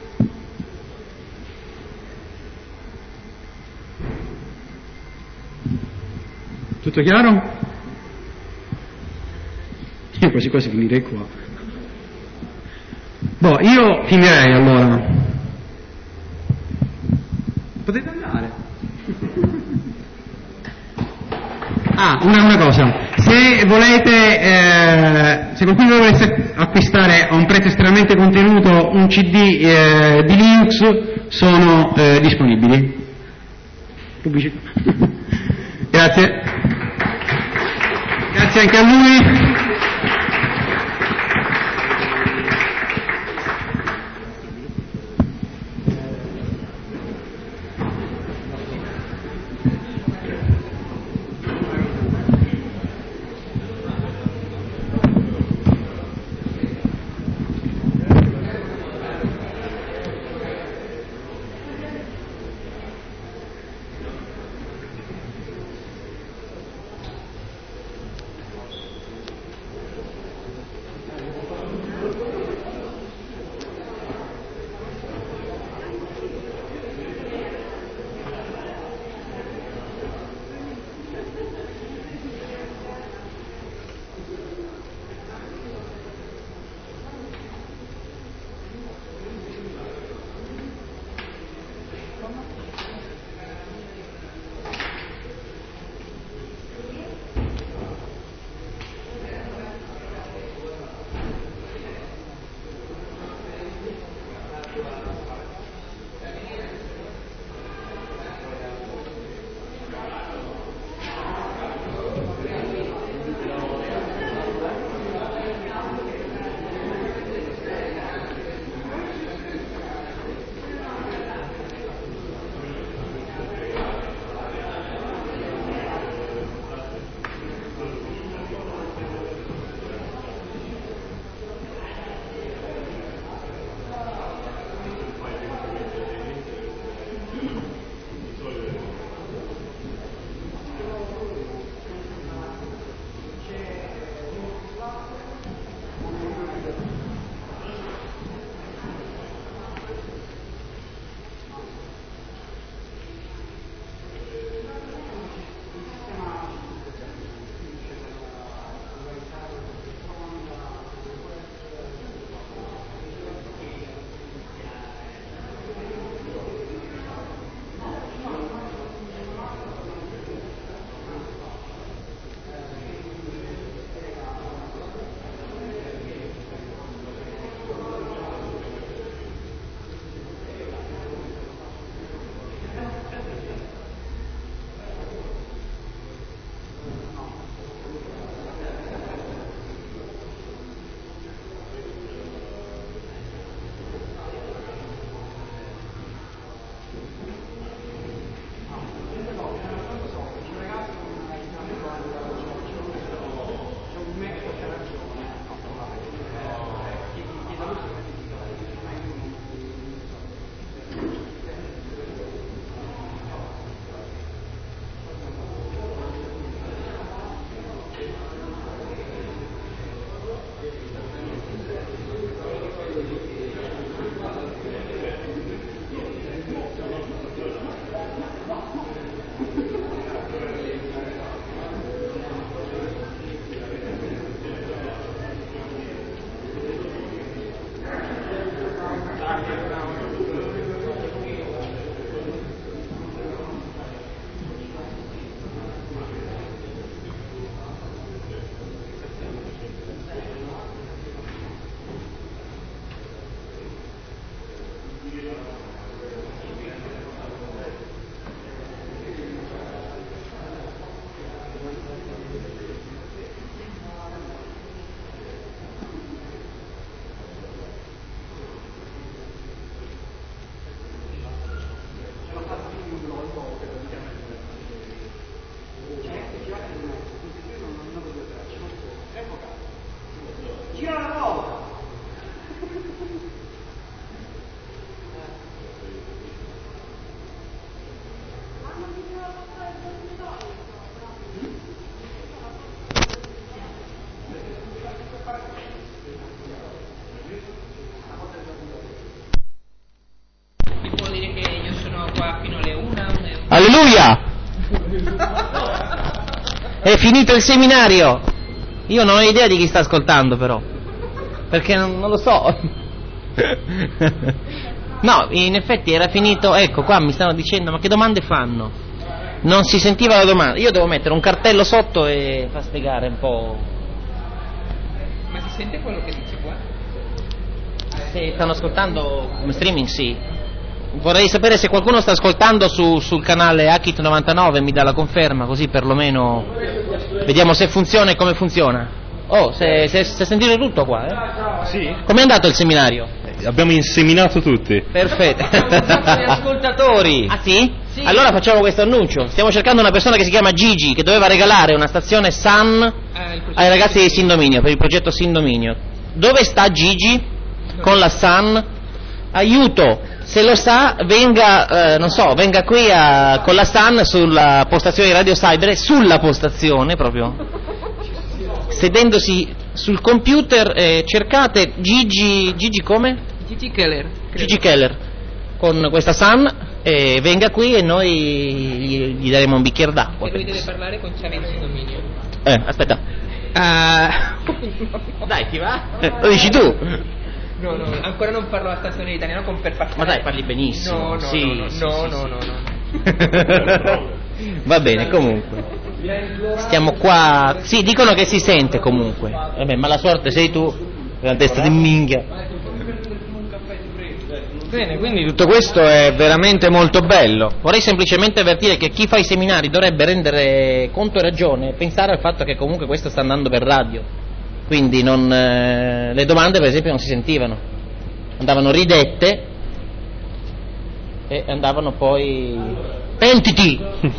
Tutto chiaro? Io quasi quasi finirei qua. Io finirei allora. Potete andare. Una cosa. Se volete, se qualcuno volesse acquistare a un prezzo estremamente contenuto un CD di Linux, sono disponibili. Pubblicità. Grazie. Grazie anche a lui. Alleluia! È finito il seminario. Io non ho idea di chi sta ascoltando, però, perché non lo so. No, in effetti era finito. Ecco, qua mi stanno dicendo: ma che domande fanno? Non si sentiva la domanda. Io devo mettere un cartello sotto e far spiegare un po'. Ma si sente quello che dice qua? Se stanno ascoltando come streaming, sì. Vorrei sapere se qualcuno sta ascoltando sul canale Akit99, mi dà la conferma, così perlomeno vediamo se funziona e come funziona. Oh, se sentite tutto qua, eh? Sì. Com'è andato il seminario? Abbiamo inseminato tutti. Perfetto. Ascoltatori. Ah sì? Sì? Allora facciamo questo annuncio. Stiamo cercando una persona che si chiama Gigi, che doveva regalare una stazione Sun ai ragazzi di Sindominio, per il progetto Sindominio. Dove sta Gigi? Con la Sun? Aiuto, se lo sa venga, non so, venga qui con la Sun sulla postazione di Radio Cyber, sulla postazione proprio, sedendosi sul computer, cercate Gigi come? Gigi Keller. Gigi Keller, con questa Sun, venga qui e noi gli daremo un bicchiere d'acqua. E lui deve parlare con Ciavenzi Dominio. Aspetta. Dai, ti va? Lo dici tu? No, ancora non parlo la stazione in italiano con per Ma dai, parli benissimo. No. Va bene, comunque. Stiamo qua. Sì, dicono che si sente comunque. Vabbè, ma la sorte sei tu, la testa di minchia. Bene, quindi tutto questo è veramente molto bello. Vorrei semplicemente avvertire che chi fa i seminari dovrebbe rendere conto e ragione, pensare al fatto che comunque questo sta andando per radio. Quindi le domande per esempio non si sentivano, andavano ridette e andavano poi pentiti.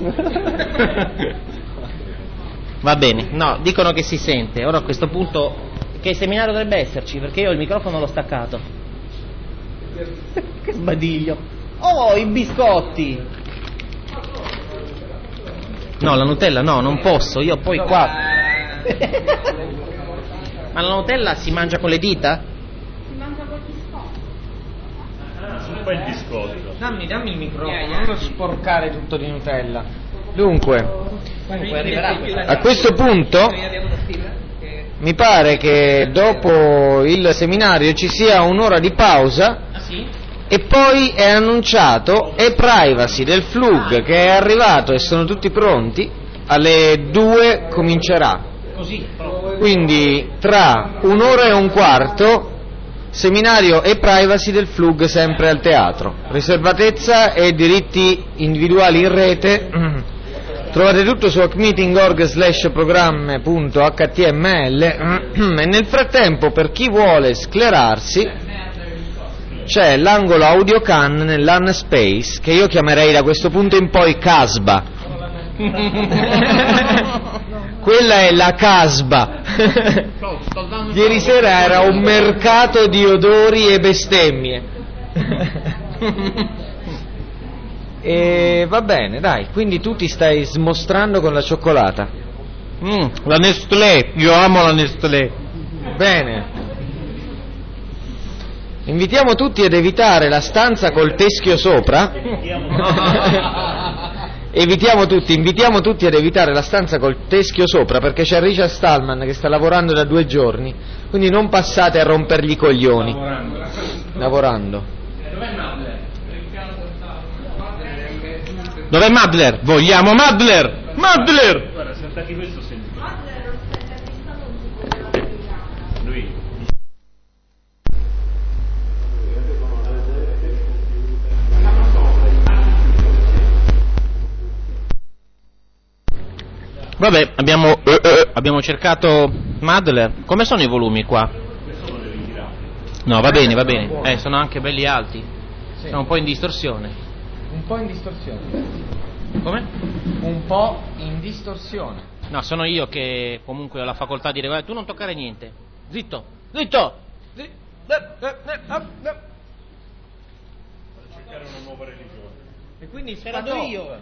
Va bene, no, dicono che si sente. Ora a questo punto che seminario dovrebbe esserci, perché io il microfono l'ho staccato. Che sbadiglio. Oh, i biscotti. No, la Nutella no, non posso, io poi qua. Ma la Nutella si mangia con le dita? Si mangia con gli biscotti. Un po' il biscotto. Dammi il microfono, non lo sporcare tutto di Nutella. Dunque a questo punto mi pare che dopo il seminario ci sia un'ora di pausa. Ah sì? E poi è annunciato e-privacy del FLUG che è arrivato e sono tutti pronti. Alle 2 comincerà. Così. Quindi tra un'ora e un quarto seminario e privacy del FLUG sempre al teatro. Riservatezza e diritti individuali in rete. Trovate tutto su hackmeeting.org/programme.html e nel frattempo per chi vuole sclerarsi c'è l'angolo AudioCAN nell'Un Space che io chiamerei da questo punto in poi Casba. Quella è la Casba. Ieri sera era un mercato di odori e bestemmie. E va bene, dai, quindi tu ti stai smostrando con la cioccolata. La Nestlé, io amo la Nestlé. Bene. Invitiamo tutti ad evitare la stanza col teschio sopra. Invitiamo tutti ad evitare la stanza col teschio sopra perché c'è Richard Stallman che sta lavorando da 2 giorni, quindi non passate a rompergli i coglioni. Lavorando. Dov'è Madler? Vogliamo Madler! Madler! Guarda, se attacchi questo senti. Madre lo stai intervistando Lui. Vabbè, abbiamo cercato Madler. Come sono i volumi qua? No, va bene. Sono anche belli alti. Sono un po' in distorsione. Un po' in distorsione. Come? Un po' in distorsione. No, sono io che comunque ho la facoltà di regolare. Tu non toccare niente. Zitto. Cercare una nuova religione. E quindi te la do io.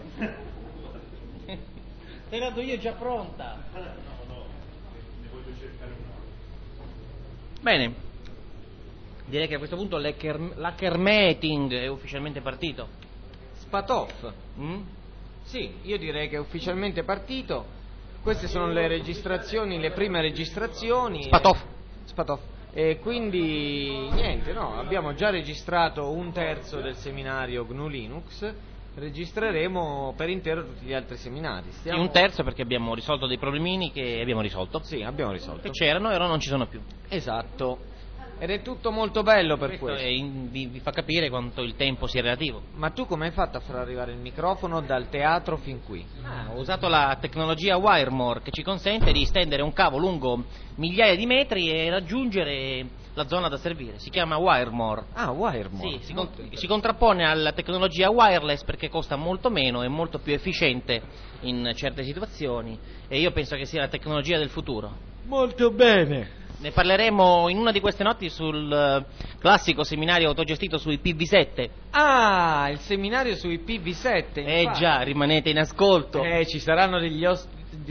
Te la do io già pronta. No, ne voglio cercare una. Bene. Direi che a questo punto l'hacker meeting è ufficialmente partito. Spatoff. Sì, io direi che è ufficialmente partito. Queste sono le registrazioni, le prime registrazioni. Spatoff. E quindi niente, no, abbiamo già registrato 1/3 del seminario GNU Linux. Registreremo per intero tutti gli altri seminari. Sì, 1/3 perché abbiamo risolto dei problemini che abbiamo risolto. Sì, abbiamo risolto. Che c'erano e ora non ci sono più. Esatto. Ed è tutto molto bello per questo. Vi fa capire quanto il tempo sia relativo. Ma tu come hai fatto a far arrivare il microfono dal teatro fin qui? Ho usato la tecnologia Wiremore che ci consente di stendere un cavo lungo migliaia di metri e raggiungere la zona da servire. Si chiama Wiremore. Ah, Wiremore. Sì, si contrappone alla tecnologia wireless perché costa molto meno e molto più efficiente in certe situazioni e io penso che sia la tecnologia del futuro. Molto bene. Ne parleremo in una di queste notti sul classico seminario autogestito sui PV7. Ah, il seminario sui PV7. Infatti. Già, rimanete in ascolto. Ci saranno degli ospiti.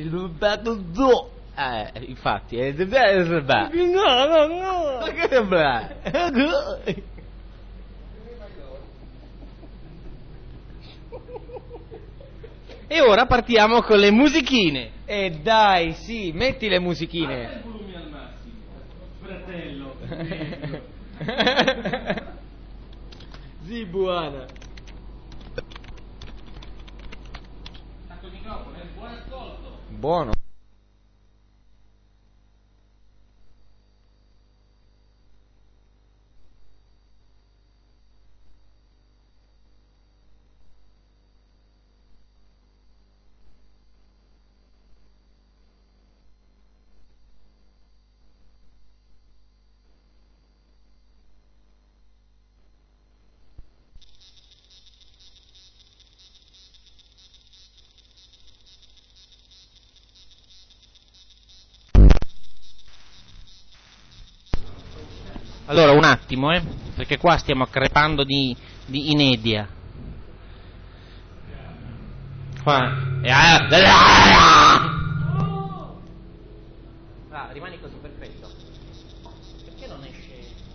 Infatti. E ora partiamo con le musichine. E dai, sì, metti le musichine. Fratello. Sì, buona. Stacco il microfono, buon ascolto. Buono. Allora, un attimo, perché qua stiamo crepando di inedia. Qua. Rimani così, perfetto. Perché non esce?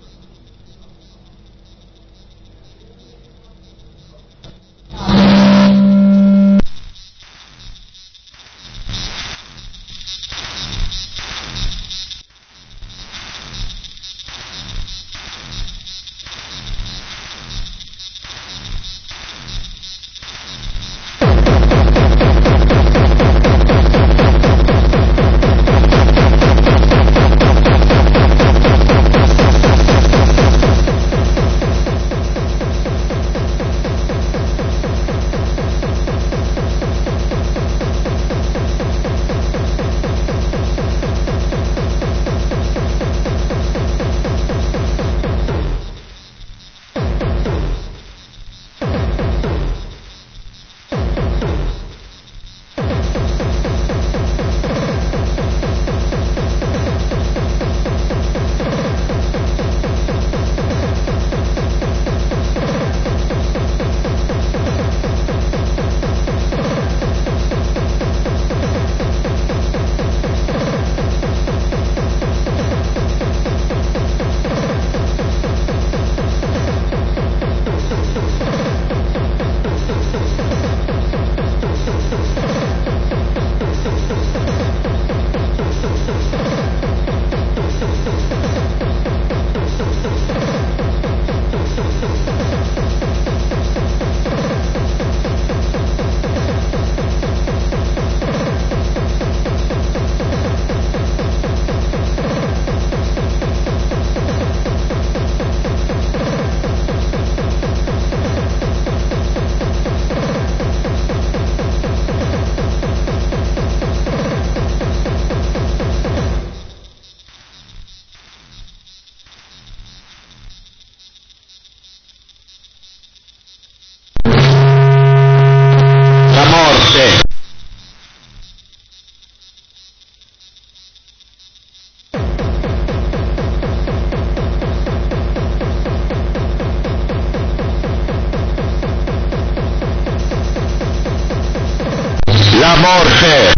morte.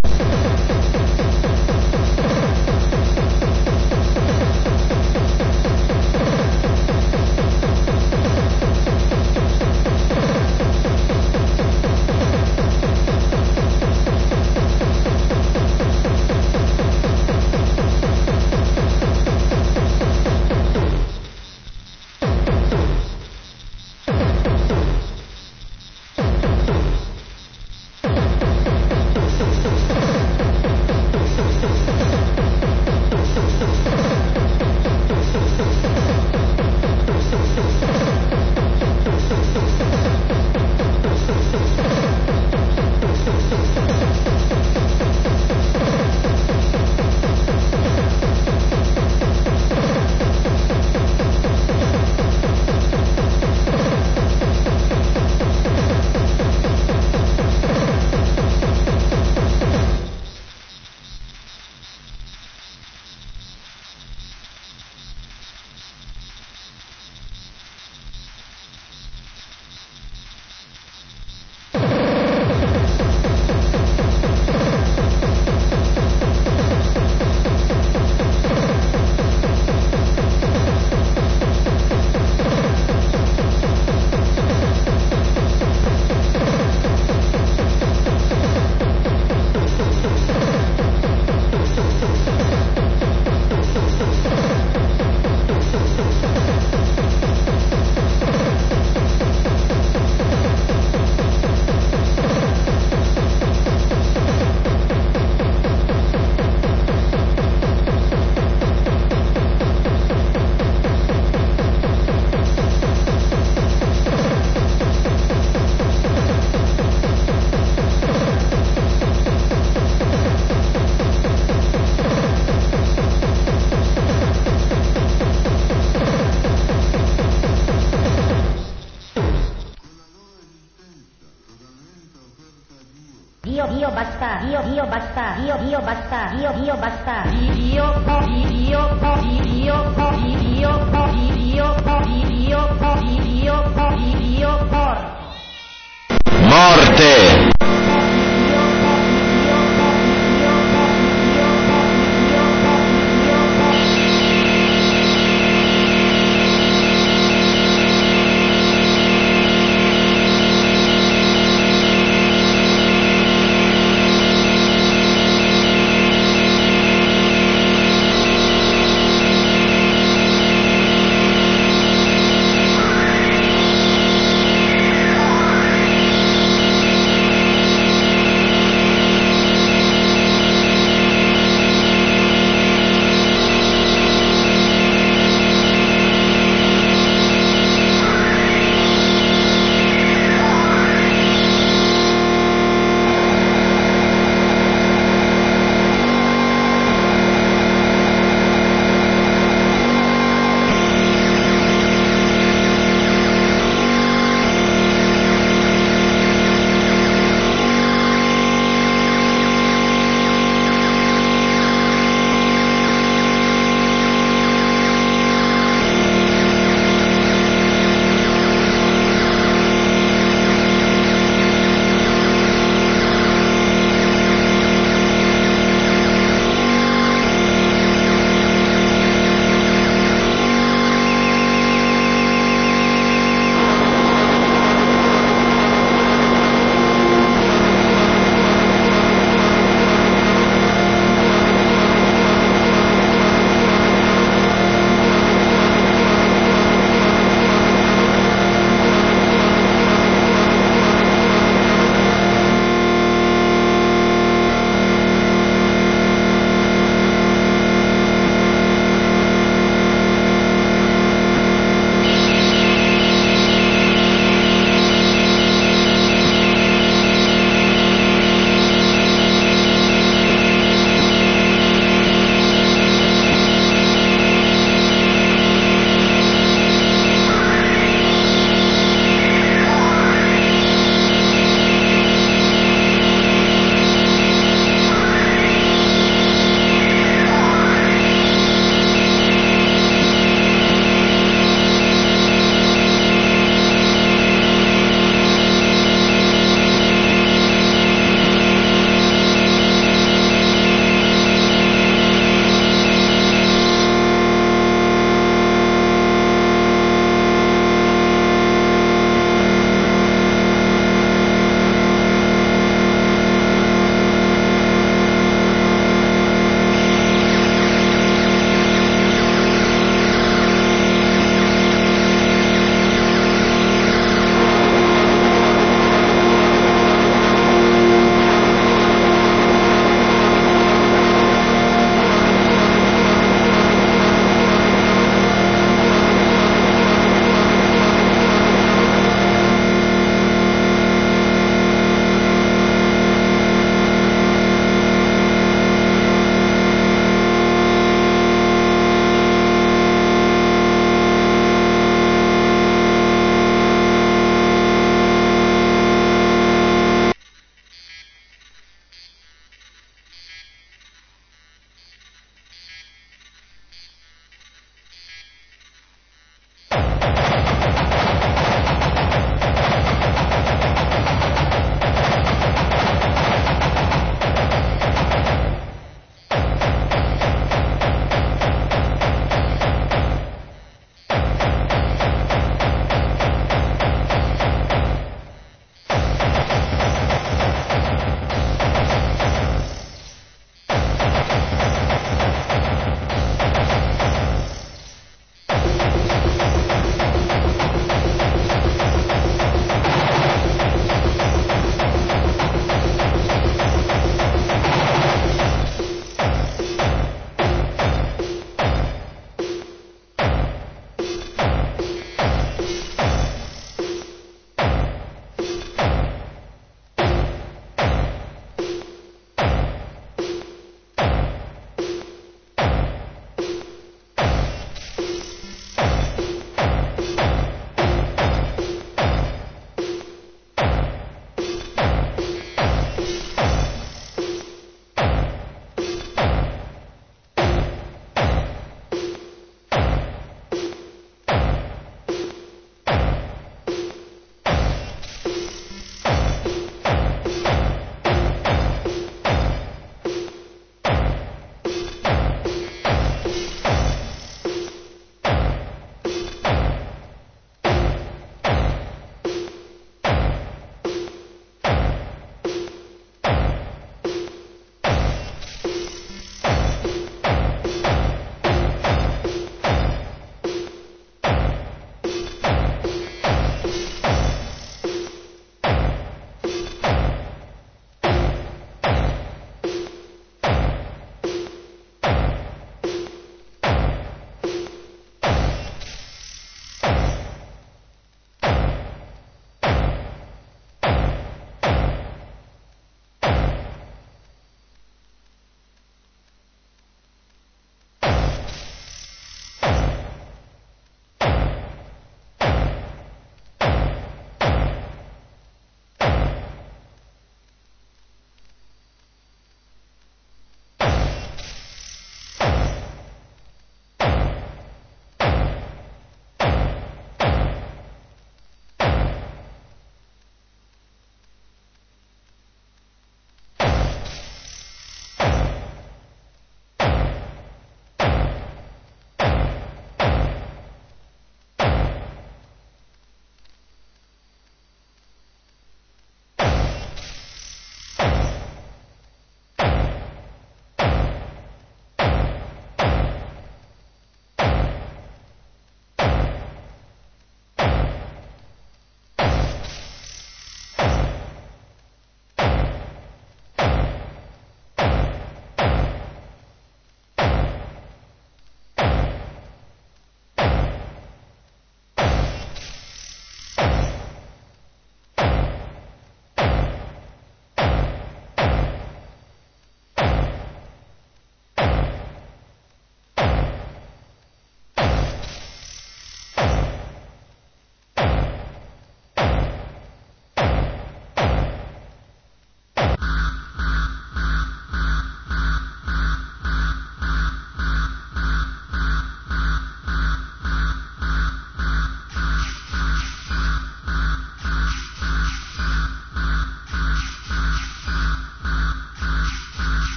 Morte!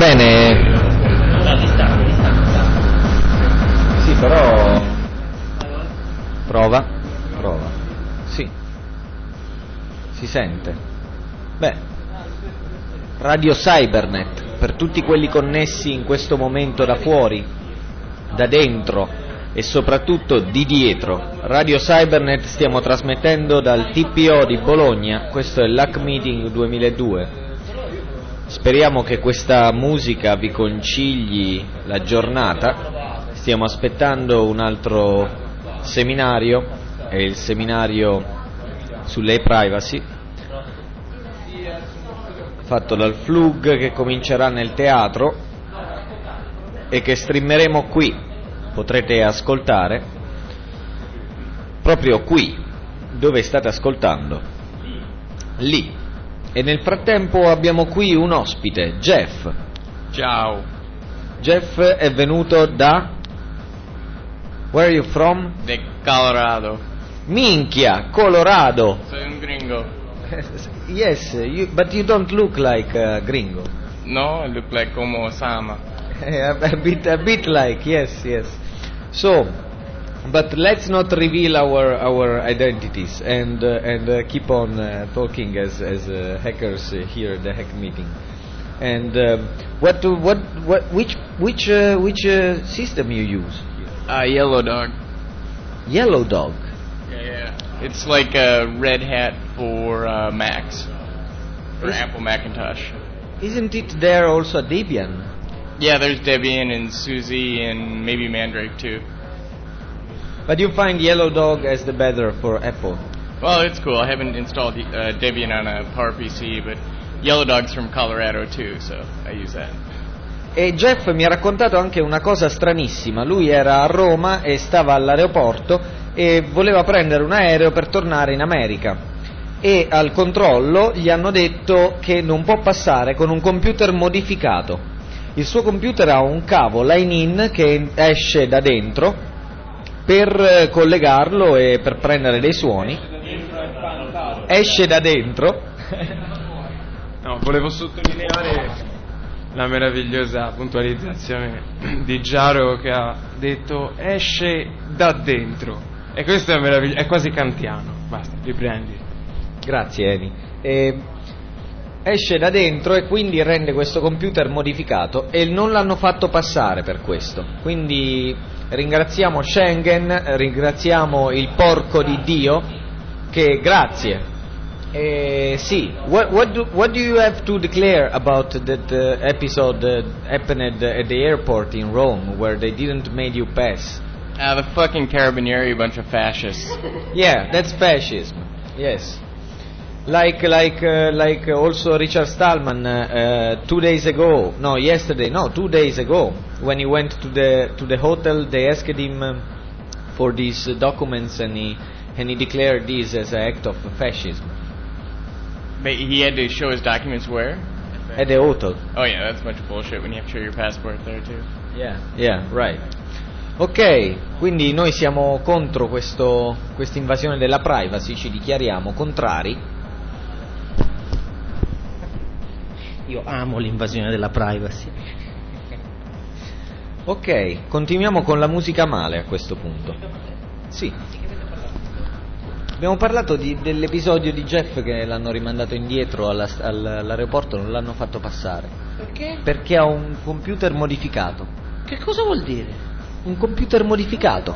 Bene. Sì, però... Prova. Sì. Si sente. Beh. Radio Cybernet, per tutti quelli connessi in questo momento da fuori, da dentro e soprattutto di dietro. Radio Cybernet, stiamo trasmettendo dal TPO di Bologna, questo è l'Hack Meeting 2002. Speriamo che questa musica vi concigli la giornata. Stiamo aspettando un altro seminario, è il seminario sull'e-privacy, fatto dal FLUG, che comincerà nel teatro e che streameremo qui. Potrete ascoltare proprio qui, dove state ascoltando, lì. E nel frattempo abbiamo qui un ospite, Jeff. Ciao. Jeff è venuto da... Where are you from? De Colorado. Minchia, Colorado. Soy un gringo. Yes, but you don't look like a gringo. No, I look like como Osama. a bit like, yes. So, but let's not reveal our identities and keep on talking as hackers here at the hack meeting. And which system you use? Yellow Dog. Yellow Dog. Yeah. It's like a Red Hat for Macs, for Apple Macintosh. Isn't it there also a Debian? Yeah, there's Debian and SUSE and maybe Mandrake too. But you find Yellow Dog as the better for Apple? Well, it's cool. I haven't installed Debian on a PowerPC, but Yellow Dog's from Colorado too, so I use that. E Jeff mi ha raccontato anche una cosa stranissima. Lui era a Roma e stava all'aeroporto e voleva prendere un aereo per tornare in America, e al controllo gli hanno detto che non può passare con un computer modificato. Il suo computer ha un cavo line-in che esce da dentro per collegarlo e per prendere dei suoni. Esce da dentro. No, volevo sottolineare la meravigliosa puntualizzazione di Giaro, che ha detto esce da dentro, e questo è quasi kantiano. Basta, riprendi. Grazie Eni. Esce da dentro e quindi rende questo computer modificato, e non l'hanno fatto passare per questo. Quindi ringraziamo Schengen, ringraziamo il porco di Dio, che grazie. Sì, what do you have to declare about that episode happened at the airport in Rome where they didn't make you pass? The fucking Carabinieri, a bunch of fascists. Yeah, that's fascism. Yes. Like also Richard Stallman 2 days ago, 2 days ago, when he went to the hotel, they asked him for these documents, and he declared this as an act of fascism. But he had to show his documents where? At the hotel. Oh yeah, that's a bunch of bullshit when you have to show your passport there too. Yeah, right. Ok, quindi noi siamo contro questa invasione della privacy, ci dichiariamo contrari. Io amo l'invasione della privacy. Ok, continuiamo con la musica male a questo punto. Sì. Abbiamo parlato dell'episodio di Jeff che l'hanno rimandato indietro all'aeroporto, non l'hanno fatto passare. Perché? Perché ha un computer modificato. Che cosa vuol dire? Un computer modificato.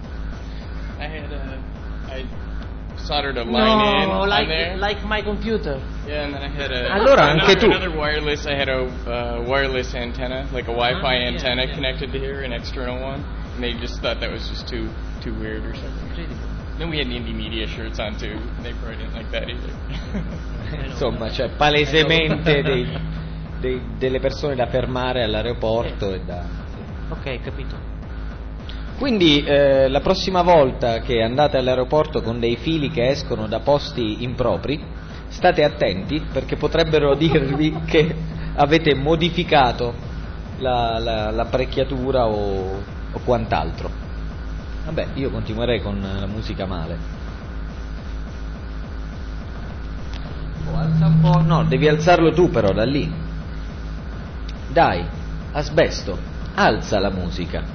I soldered a line in on there. Like my computer. Yeah, and then I had allora anche tu. Another wireless. I had a wireless antenna, like a Wi-Fi antenna connected to here, an external one, and they just thought that was just too weird or something. Incredibile. Then we had indie media shirts on too. They probably didn't like that either. Insomma, c'è palesemente delle persone da fermare all'aeroporto e da... Ok, capito. Quindi la prossima volta che andate all'aeroporto con dei fili che escono da posti impropri, state attenti, perché potrebbero dirvi che avete modificato l'apparecchiatura o quant'altro. Vabbè, io continuerei con la musica male. Alza un po'. No, devi alzarlo tu però, da lì. Dai, Asbesto, alza la musica.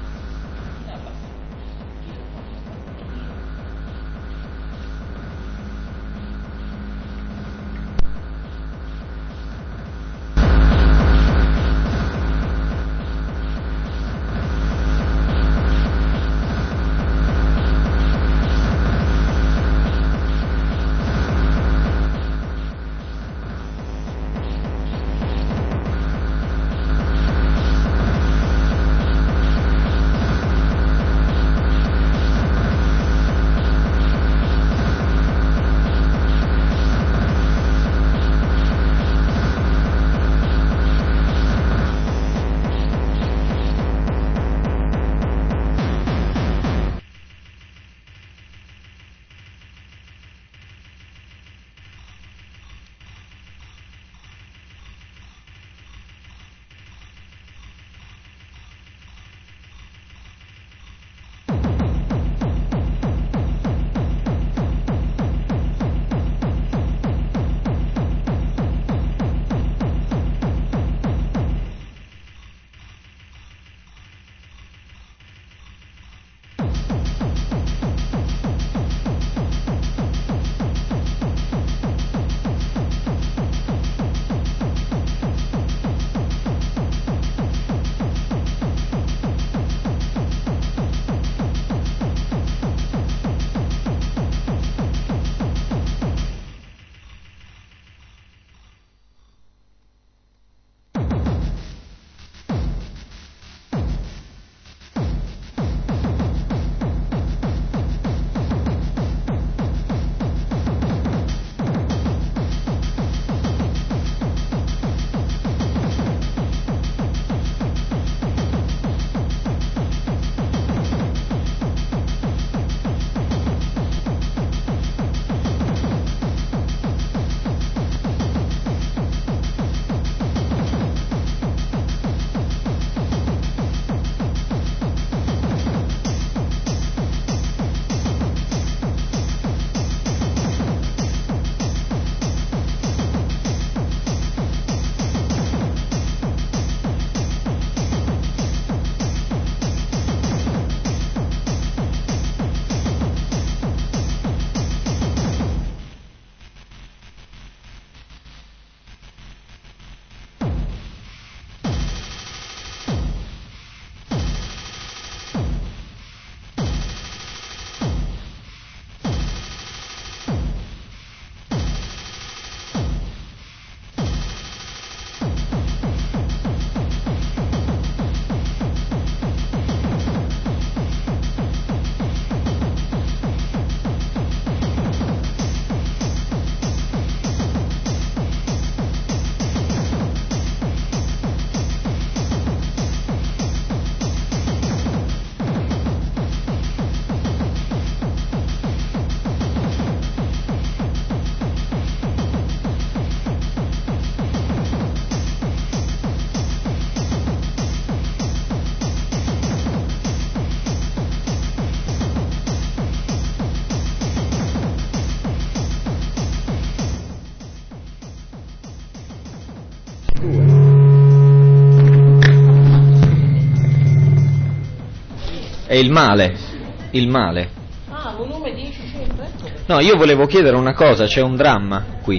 È il male, il male. Ah, volume 10-100, ecco. No, io volevo chiedere una cosa, c'è un dramma qui.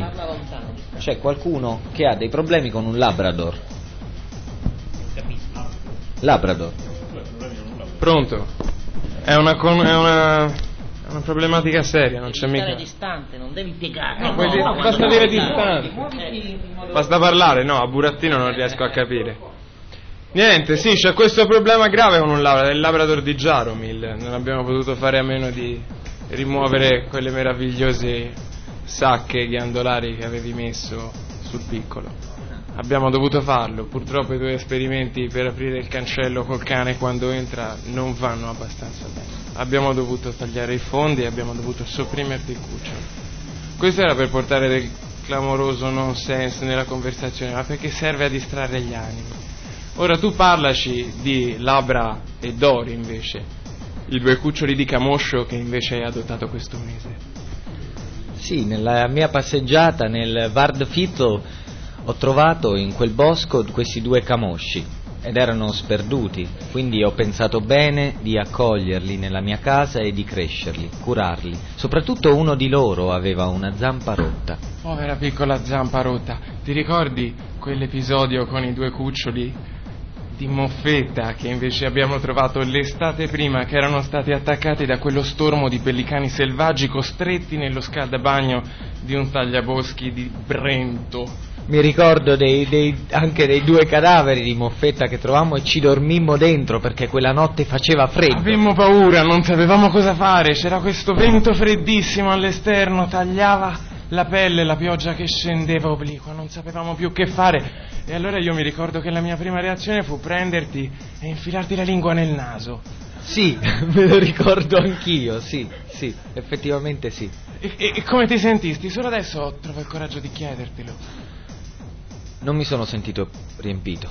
C'è qualcuno che ha dei problemi con un Labrador. Labrador. Pronto? È una problematica seria, non c'è mica. Distante, non devi piegare. No, basta dire distante. Basta parlare, no, a burattino non riesco a capire. Niente, sì, c'è questo problema grave con un Labrador, il Labrador di Jaromil. Non abbiamo potuto fare a meno di rimuovere quelle meravigliose sacche ghiandolari che avevi messo sul piccolo. Abbiamo dovuto farlo, purtroppo i tuoi esperimenti per aprire il cancello col cane quando entra non vanno abbastanza bene. Abbiamo dovuto tagliare i fondi e abbiamo dovuto sopprimerti il cucciolo. Questo era per portare del clamoroso nonsense nella conversazione, ma perché serve a distrarre gli animi. Ora tu parlaci di Labra e Dori invece, i due cuccioli di camoscio che invece hai adottato questo mese. Sì, nella mia passeggiata nel Vardfittel Ho trovato in quel bosco questi 2 camosci ed erano sperduti, quindi ho pensato bene di accoglierli nella mia casa e di crescerli, curarli. Soprattutto uno di loro aveva una zampa rotta. Povera piccola zampa rotta. Ti ricordi quell'episodio con i 2 cuccioli di moffetta che invece abbiamo trovato l'estate prima, che erano stati attaccati da quello stormo di pellicani selvaggi costretti nello scaldabagno di un tagliaboschi di Brento? Mi ricordo anche dei 2 cadaveri di moffetta che trovammo e ci dormimmo dentro perché quella notte faceva freddo. Avemmo paura, non sapevamo cosa fare, c'era questo vento freddissimo all'esterno, tagliava la pelle, la pioggia che scendeva obliqua, non sapevamo più che fare. E allora io mi ricordo che la mia prima reazione fu prenderti e infilarti la lingua nel naso. Sì, me lo ricordo anch'io, sì, effettivamente sì. E come ti sentisti? Solo adesso trovo il coraggio di chiedertelo. Non mi sono sentito riempito.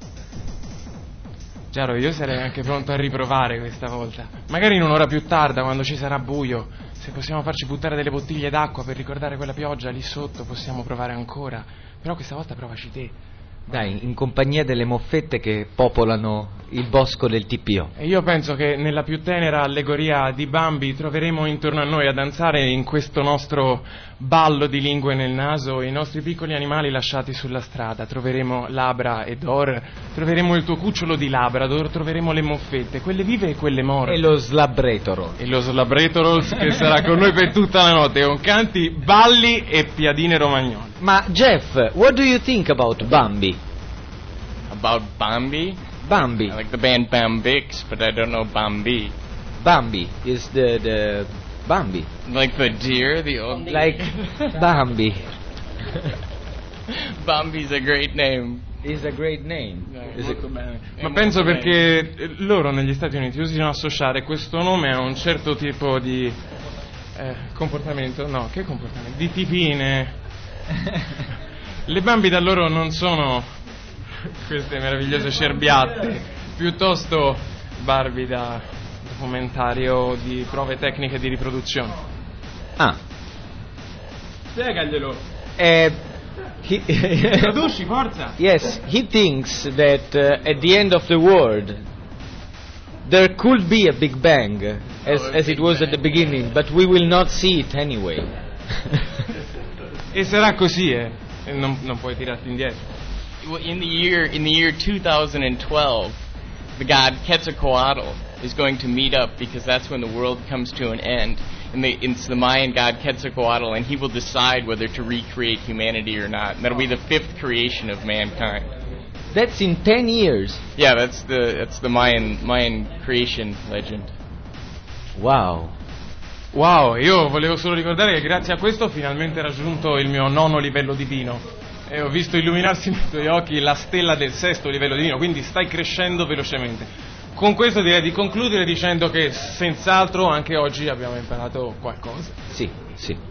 Chiaro, io sarei anche pronto a riprovare questa volta. Magari in un'ora più tarda, quando ci sarà buio. Se possiamo farci buttare delle bottiglie d'acqua per ricordare quella pioggia lì sotto, possiamo provare ancora. Però questa volta provaci te. Dai, in compagnia delle moffette che popolano il bosco del TPO. E io penso che nella più tenera allegoria di Bambi troveremo intorno a noi a danzare in questo nostro ballo di lingue nel naso i nostri piccoli animali lasciati sulla strada. Troveremo Labra e Dor, troveremo il tuo cucciolo di Labrador, troveremo le moffette, quelle vive e quelle morte. E lo Slabretoro. E lo Slabretorol che sarà con noi per tutta la notte, con canti, balli e piadine romagnole. Ma Jeff, what do you think about Bambi? About Bambi? Bambi. I like the band Bambix, but I don't know Bambi. Bambi is the Bambi. Like the deer, the old... Like Bambi. Bambi's a great name. Is a great name. Ma penso perché loro negli Stati Uniti usano associare questo nome a un certo tipo di comportamento. No, che comportamento? Di tipine. Le Bambi da loro non sono queste meravigliose cerbiatte, piuttosto Barbie da documentario di prove tecniche di riproduzione. Ah. Spiegaglielo. Traduci, forza. Yes, he thinks that at the end of the world there could be a Big Bang as it was at the beginning, but we will not see it anyway. E sarà così, non puoi tirarti indietro. In the year 2012, the god Quetzalcoatl is going to meet up because that's when the world comes to an end. And it's the Mayan god Quetzalcoatl, and he will decide whether to recreate humanity or not. And that'll be the 5th creation of mankind. That's in 10 years. Yeah, that's the Mayan creation legend. Wow. Wow, io volevo solo ricordare che grazie a questo ho finalmente raggiunto il mio 9° livello divino e ho visto illuminarsi nei tuoi occhi la stella del 6° livello divino, quindi stai crescendo velocemente. Con questo direi di concludere dicendo che senz'altro anche oggi abbiamo imparato qualcosa. Sì, sì.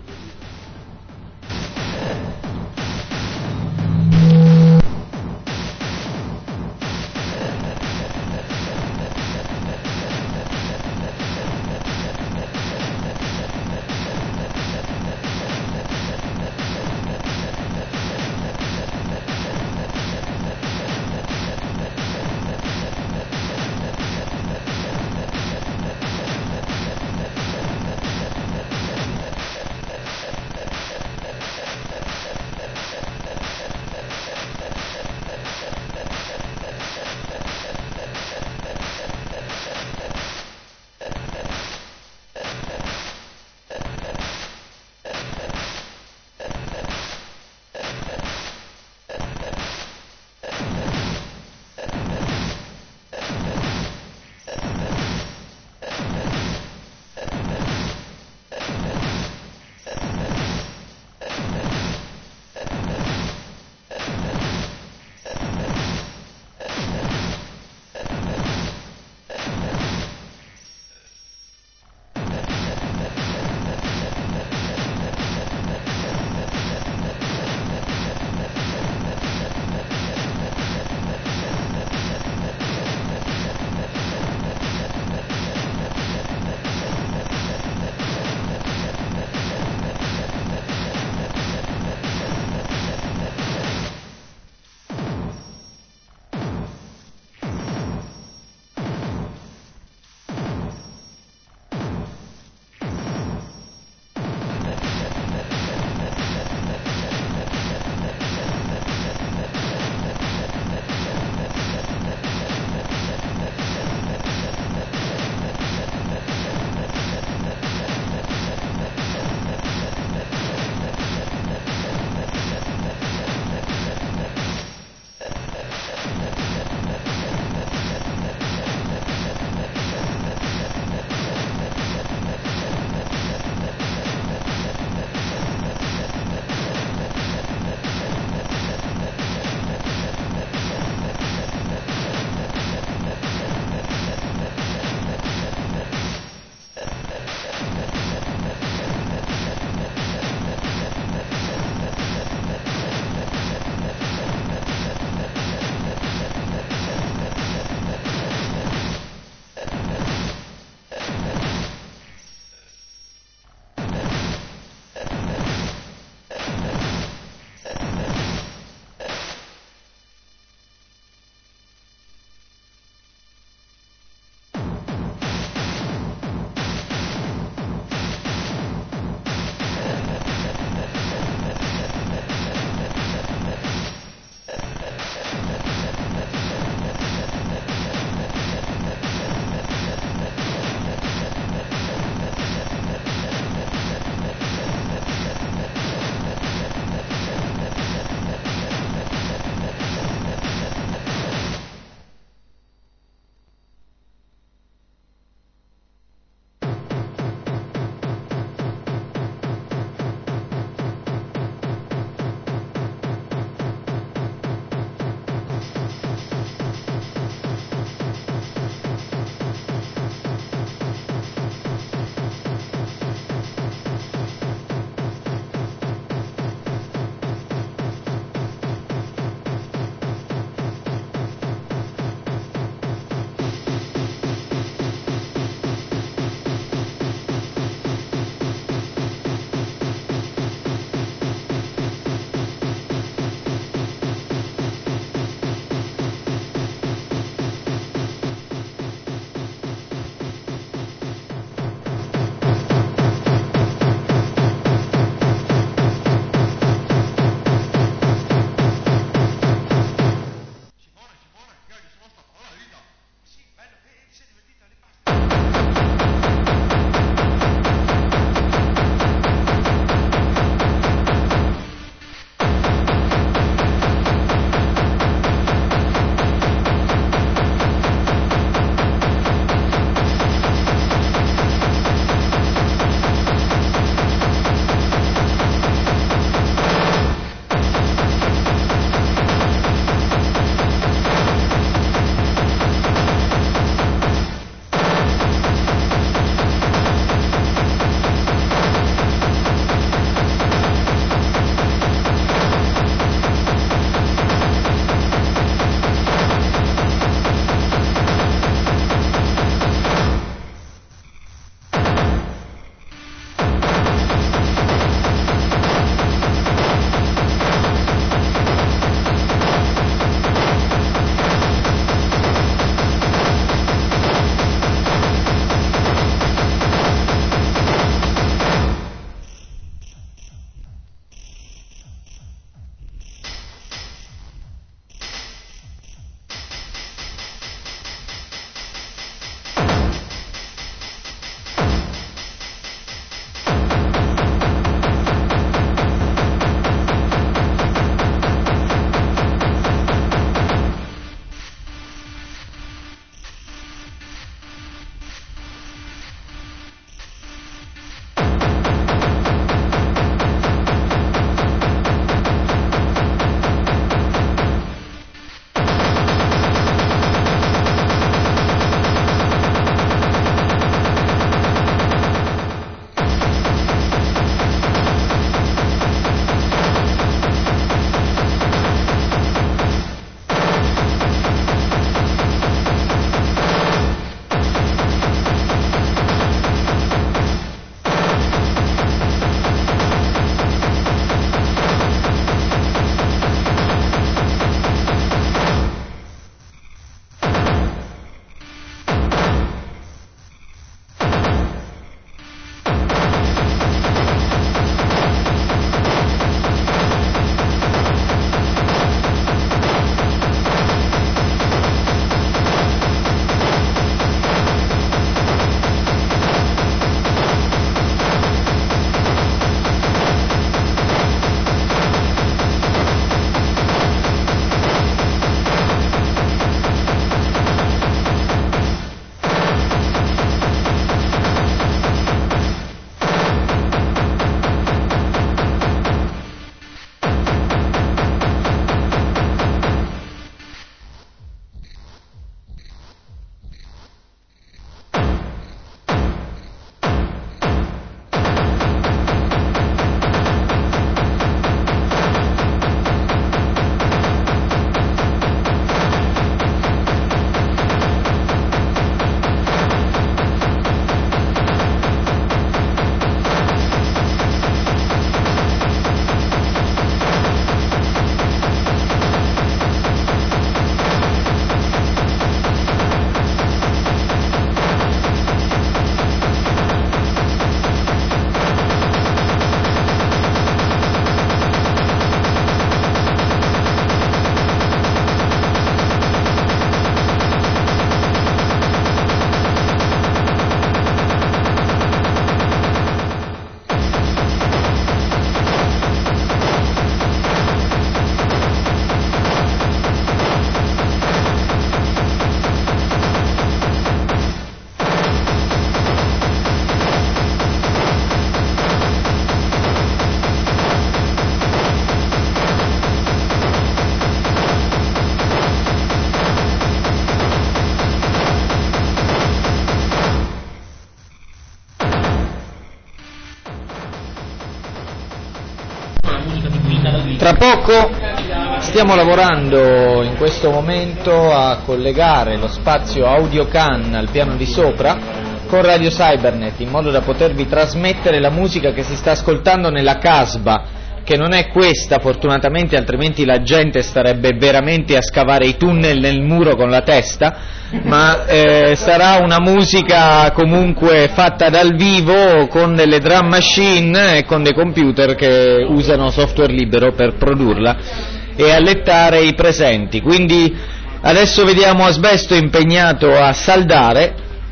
Tra poco stiamo lavorando in questo momento a collegare lo spazio AudioCAN al piano di sopra con Radio Cybernet, in modo da potervi trasmettere la musica che si sta ascoltando nella casba, che non è questa fortunatamente, altrimenti la gente starebbe veramente a scavare i tunnel nel muro con la testa, ma sarà una musica comunque fatta dal vivo con delle drum machine e con dei computer che usano software libero per produrla e allettare i presenti. Quindi adesso vediamo Asbesto impegnato a saldare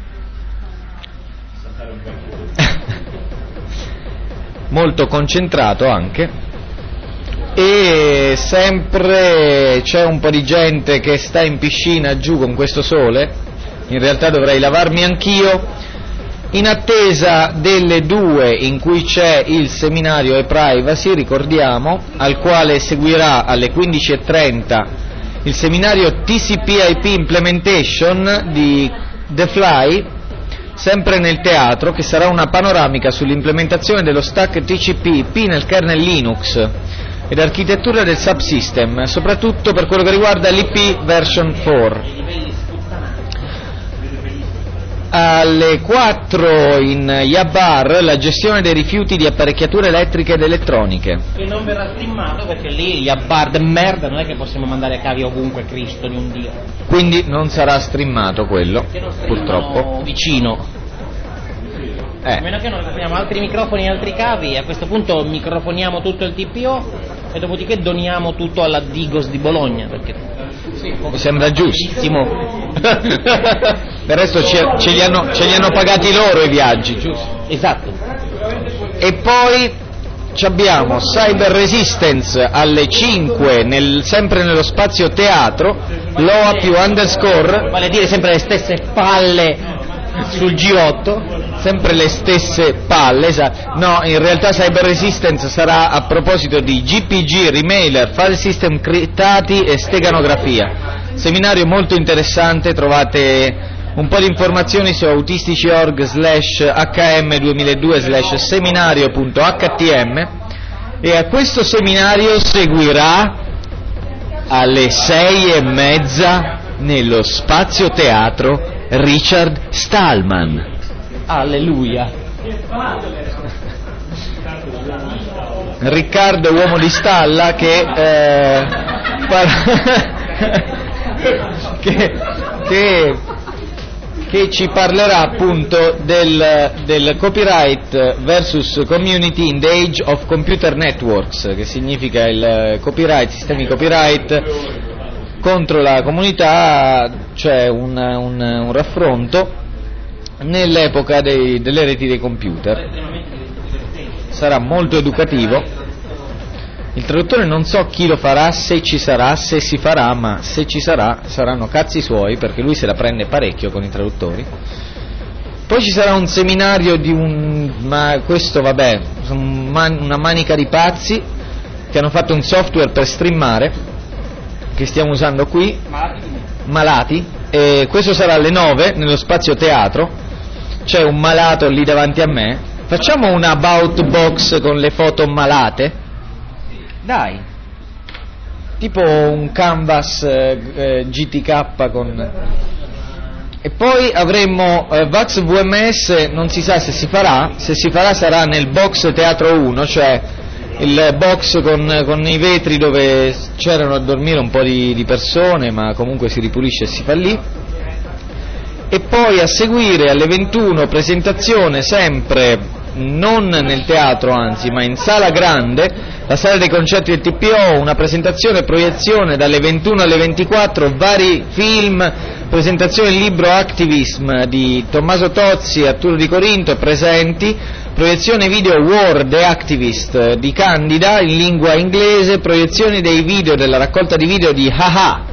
molto concentrato anche, e sempre c'è un po' di gente che sta in piscina giù con questo sole. In realtà dovrei lavarmi anch'io, in attesa delle 2 in cui c'è il seminario e-privacy, ricordiamo, al quale seguirà alle 15:30 il seminario TCP/IP Implementation di The Fly, sempre nel teatro, che sarà una panoramica sull'implementazione dello stack TCP/IP nel kernel Linux ed architettura del subsystem, soprattutto per quello che riguarda l'IP version 4. Alle 4 in Yabbar la gestione dei rifiuti di apparecchiature elettriche ed elettroniche. E non verrà streamato perché lì Yabbar de merda, non è che possiamo mandare a cavi ovunque Cristo di un Dio. Quindi non sarà streamato quello, purtroppo. Vicino. A meno che non abbiamo altri microfoni e altri cavi, a questo punto microfoniamo tutto il TPO e dopodiché doniamo tutto alla Digos di Bologna, perché mi sembra giustissimo. Del resto ce li hanno pagati loro i viaggi, giusto? Esatto. E poi abbiamo Cyber Resistance alle 5 sempre nello spazio teatro, LOA+_, vale a dire sempre le stesse palle sul G8, sempre le stesse palle, no, in realtà Cyber Resistance sarà a proposito di GPG, remailer, file system criptati e steganografia. Seminario molto interessante, trovate un po' di informazioni su autistici.org/hm2002/seminario.htm, e a questo seminario seguirà alle 6:30 nello spazio teatro Richard Stallman. Alleluia. Riccardo, uomo di stalla, che ci parlerà appunto del copyright versus community in the age of computer networks, che significa il copyright, sistemi copyright contro la comunità, cioè un raffronto nell'epoca delle reti dei computer. Sarà molto educativo. Il traduttore non so chi lo farà, se ci sarà, se si farà, ma se ci sarà saranno cazzi suoi, perché lui se la prende parecchio con i traduttori. Poi ci sarà un seminario ma questo vabbè, una manica di pazzi che hanno fatto un software per streamare, che stiamo usando qui, malati, e questo sarà alle 9 nello spazio teatro. C'è un malato lì davanti a me. Facciamo una about box con le foto malate? Dai, tipo un canvas GTK con... E poi avremo Vax VMS, non si sa se si farà sarà nel box teatro 1, cioè il box con i vetri dove c'erano a dormire un po' di persone, ma comunque si ripulisce e si fa lì. E poi a seguire alle 21 presentazione sempre non nel teatro, anzi, ma in sala grande, la sala dei concerti del TPO, una presentazione e proiezione dalle 21 alle 24, vari film, presentazione del libro Activism di Tommaso Tozzi e Arturo Di Corinto presenti, proiezione video War the Activist di Candida in lingua inglese, proiezioni dei video della raccolta di video di Haha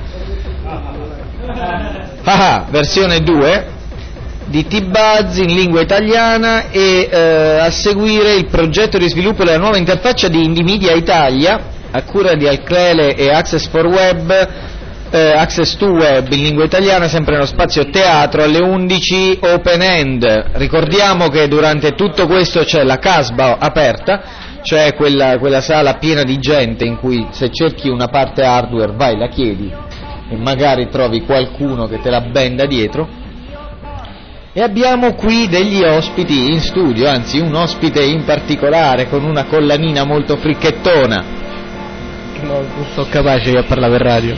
versione 2 di T-Buzz in lingua italiana, e a seguire il progetto di sviluppo della nuova interfaccia di Indymedia Italia a cura di Alclele e Access to Web in lingua italiana, sempre nello spazio teatro alle 11 open end. Ricordiamo che durante tutto questo c'è la casba aperta, C'è quella sala piena di gente in cui se cerchi una parte hardware vai, la chiedi e magari trovi qualcuno che te la benda dietro. E abbiamo qui degli ospiti in studio, anzi un ospite in particolare con una collanina molto fricchettona. No, non sono capace io a parlare per radio.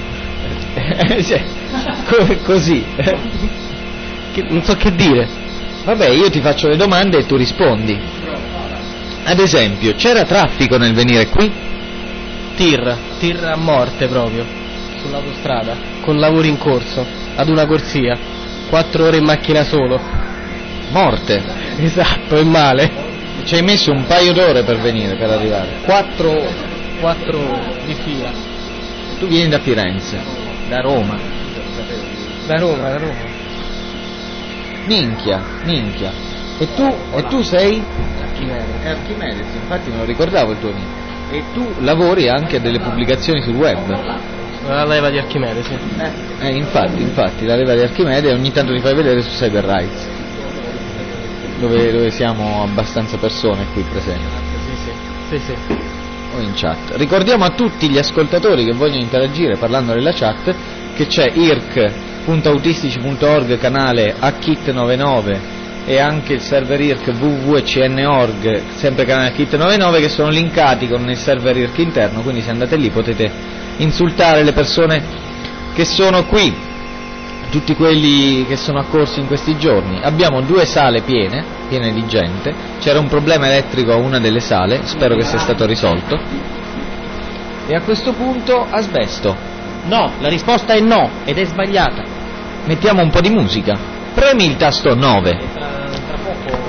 Così. Non so che dire. Vabbè, io ti faccio le domande e tu rispondi. Ad esempio, c'era traffico nel venire qui? Tir a morte proprio, sull'autostrada, con lavori in corso, ad una corsia, 4 ore in macchina solo. Morte? Esatto, è male. Ci hai messo un paio d'ore per venire, per arrivare? 4 ore di fila. Tu vieni da Firenze? Da Roma? Da Roma. Minchia. E tu sei? Archimedes, infatti non lo ricordavo il tuo nome. E tu lavori anche a delle pubblicazioni sul web? La leva di Archimede, sì. Infatti, la leva di Archimede ogni tanto ti fai vedere su Cyber Rights, dove siamo abbastanza persone qui presenti. Sì. O in chat. Ricordiamo a tutti gli ascoltatori che vogliono interagire parlando nella chat che c'è irc.autistici.org canale akit99 e anche il server IRC www.cn.org, sempre canale Kit99, che sono linkati con il server IRC interno, quindi se andate lì potete insultare le persone che sono qui, tutti quelli che sono accorsi in questi giorni. Abbiamo 2 sale piene di gente, c'era un problema elettrico a una delle sale, spero che sia stato risolto. E a questo punto asbesto. No, la risposta è no, ed è sbagliata. Mettiamo un po' di musica. Premi il tasto 9. Tra poco.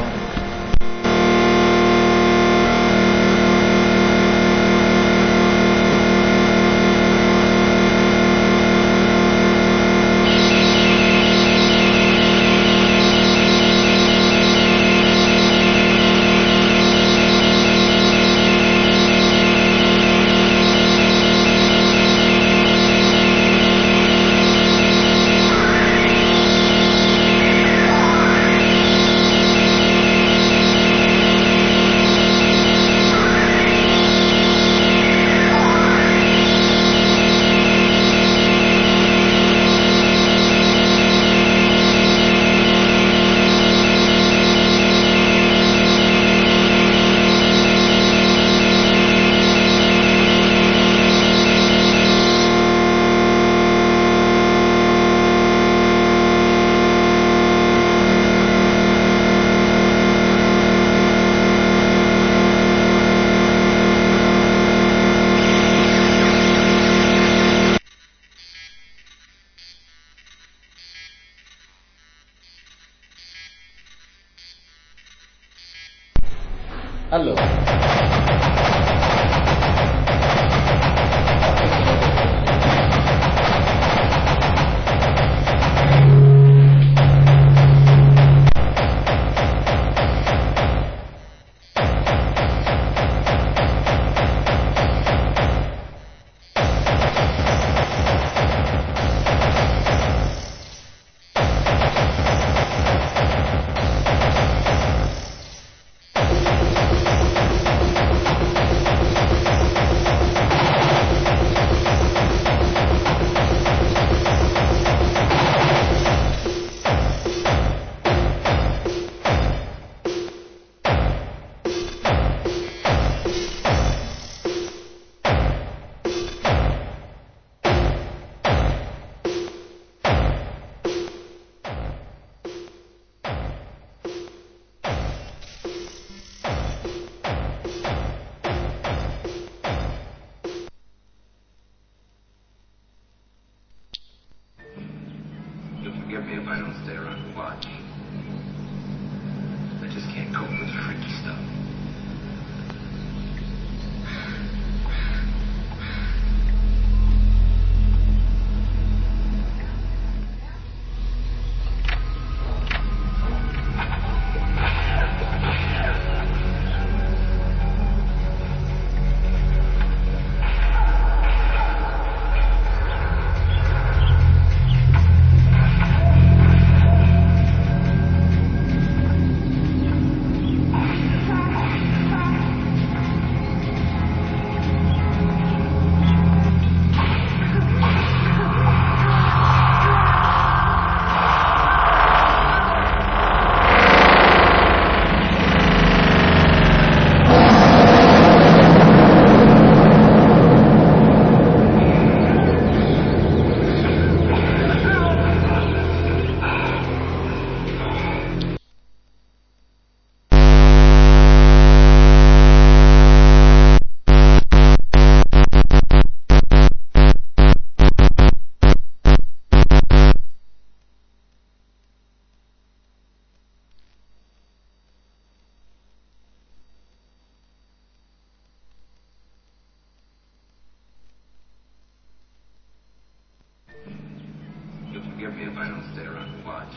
sit around and watch.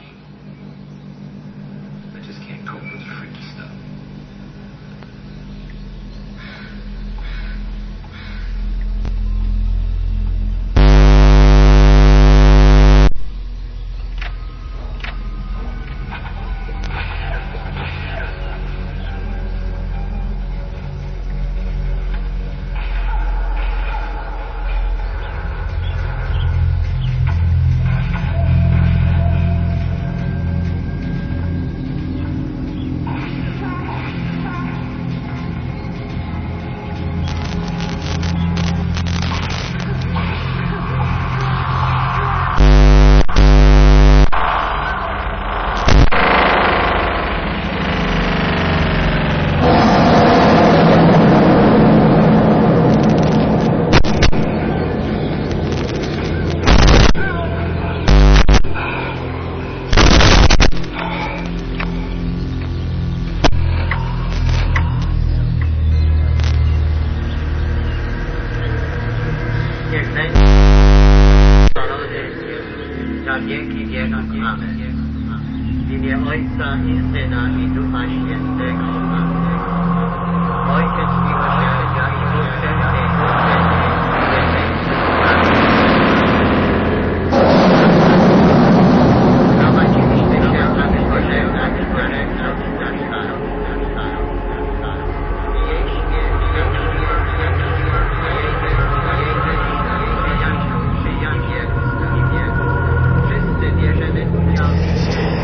I just can't cope with the freaky stuff.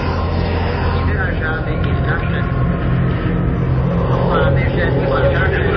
Wyrażamy ich nasze. Mamy, że nie możemy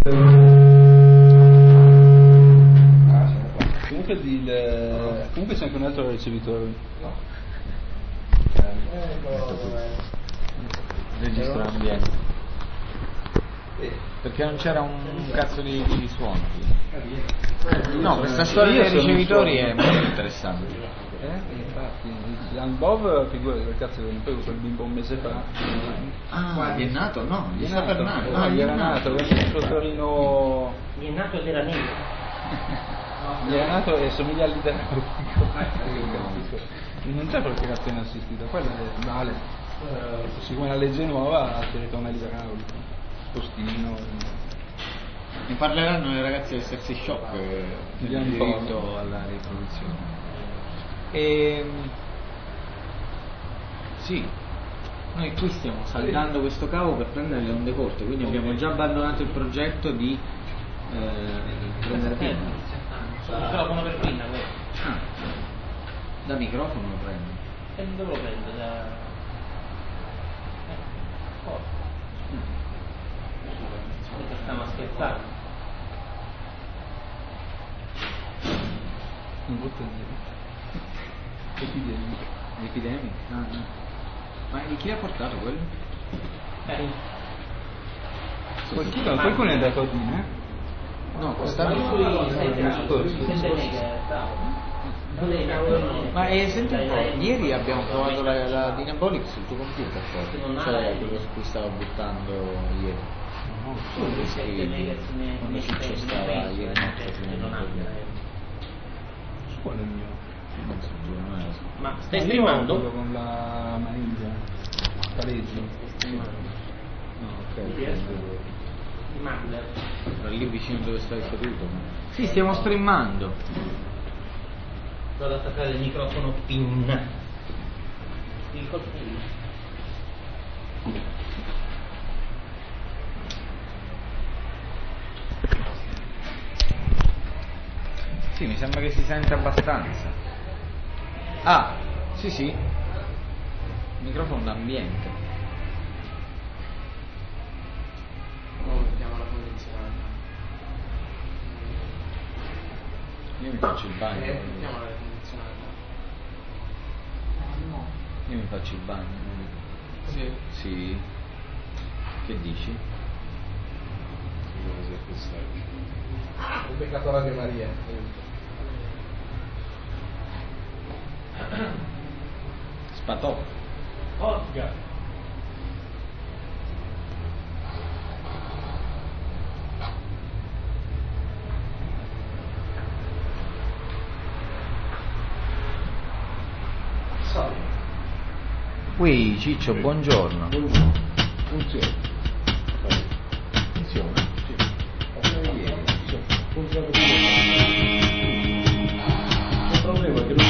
Comunque c'è anche un altro ricevitore. Registra l'ambiente. Perché non c'era un cazzo di suono. No, questa storia dei ricevitori è molto interessante. Infatti, Bob figura che cazzo poi quel bimbo un mese fa. Ah, gli è nato? No, gli sta per nato. Gli era nato, aveva un dottorino. Gli è nato ed era nero. Gli era nato e somiglia all'idraulico. Non c'è procreazione assistita, quella è male. Siccome la legge nuova si ritorna all'idraulico. Postino. Ne parleranno le ragazze del Sexy Shop del diritto alla riproduzione. Sì, noi qui stiamo saldando questo cavo per prendere le onde corte, quindi abbiamo già abbandonato il progetto di prendere pinna. Microfono per pinna, Da microfono lo prendo. E dove lo prendo? Stiamo a scherzare. Un brutto Epidemic? Ah, no. Ma di chi l'ha portato quello? Qualcuno è andato a Dine? No, quest'anno Ma senti un po', ieri abbiamo provato la Dynabolic sul tuo computer, cioè quello su cui stavo buttando ieri. Quando Ciccio stava ieri notte su quello è il mio. Non so, non è. Ma stai streamando? Con la Marinza Pareggio. No, ok. Era lì vicino dove stai seduto. Sì, stiamo streamando. Vado ad attaccare il microfono pinna. Il coltello. Sì, mi sembra che si sente abbastanza. Ah, sì. Microfono d'ambiente. Mettiamo la condizionata. Io mi faccio il bagno. Mettiamo la condizionata. Io mi faccio il bagno. Sì. Sì. Che dici? Ho beccato Radio Maria. Spatò. Oscar. Ui, Ciccio, buongiorno. Funziona. Il problema è che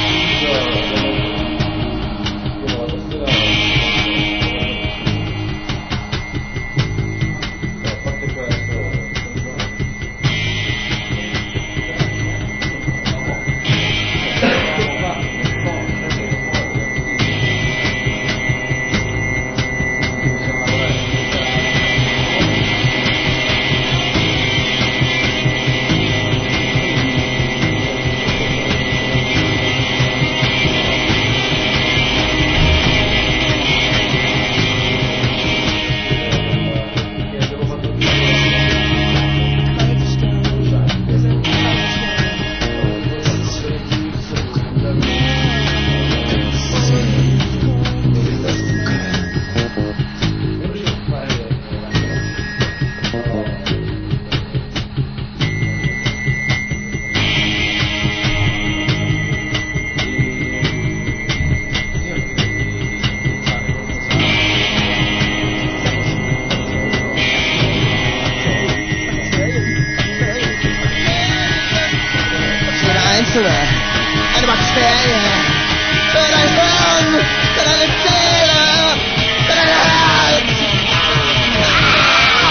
I'd about to stay, but I found that I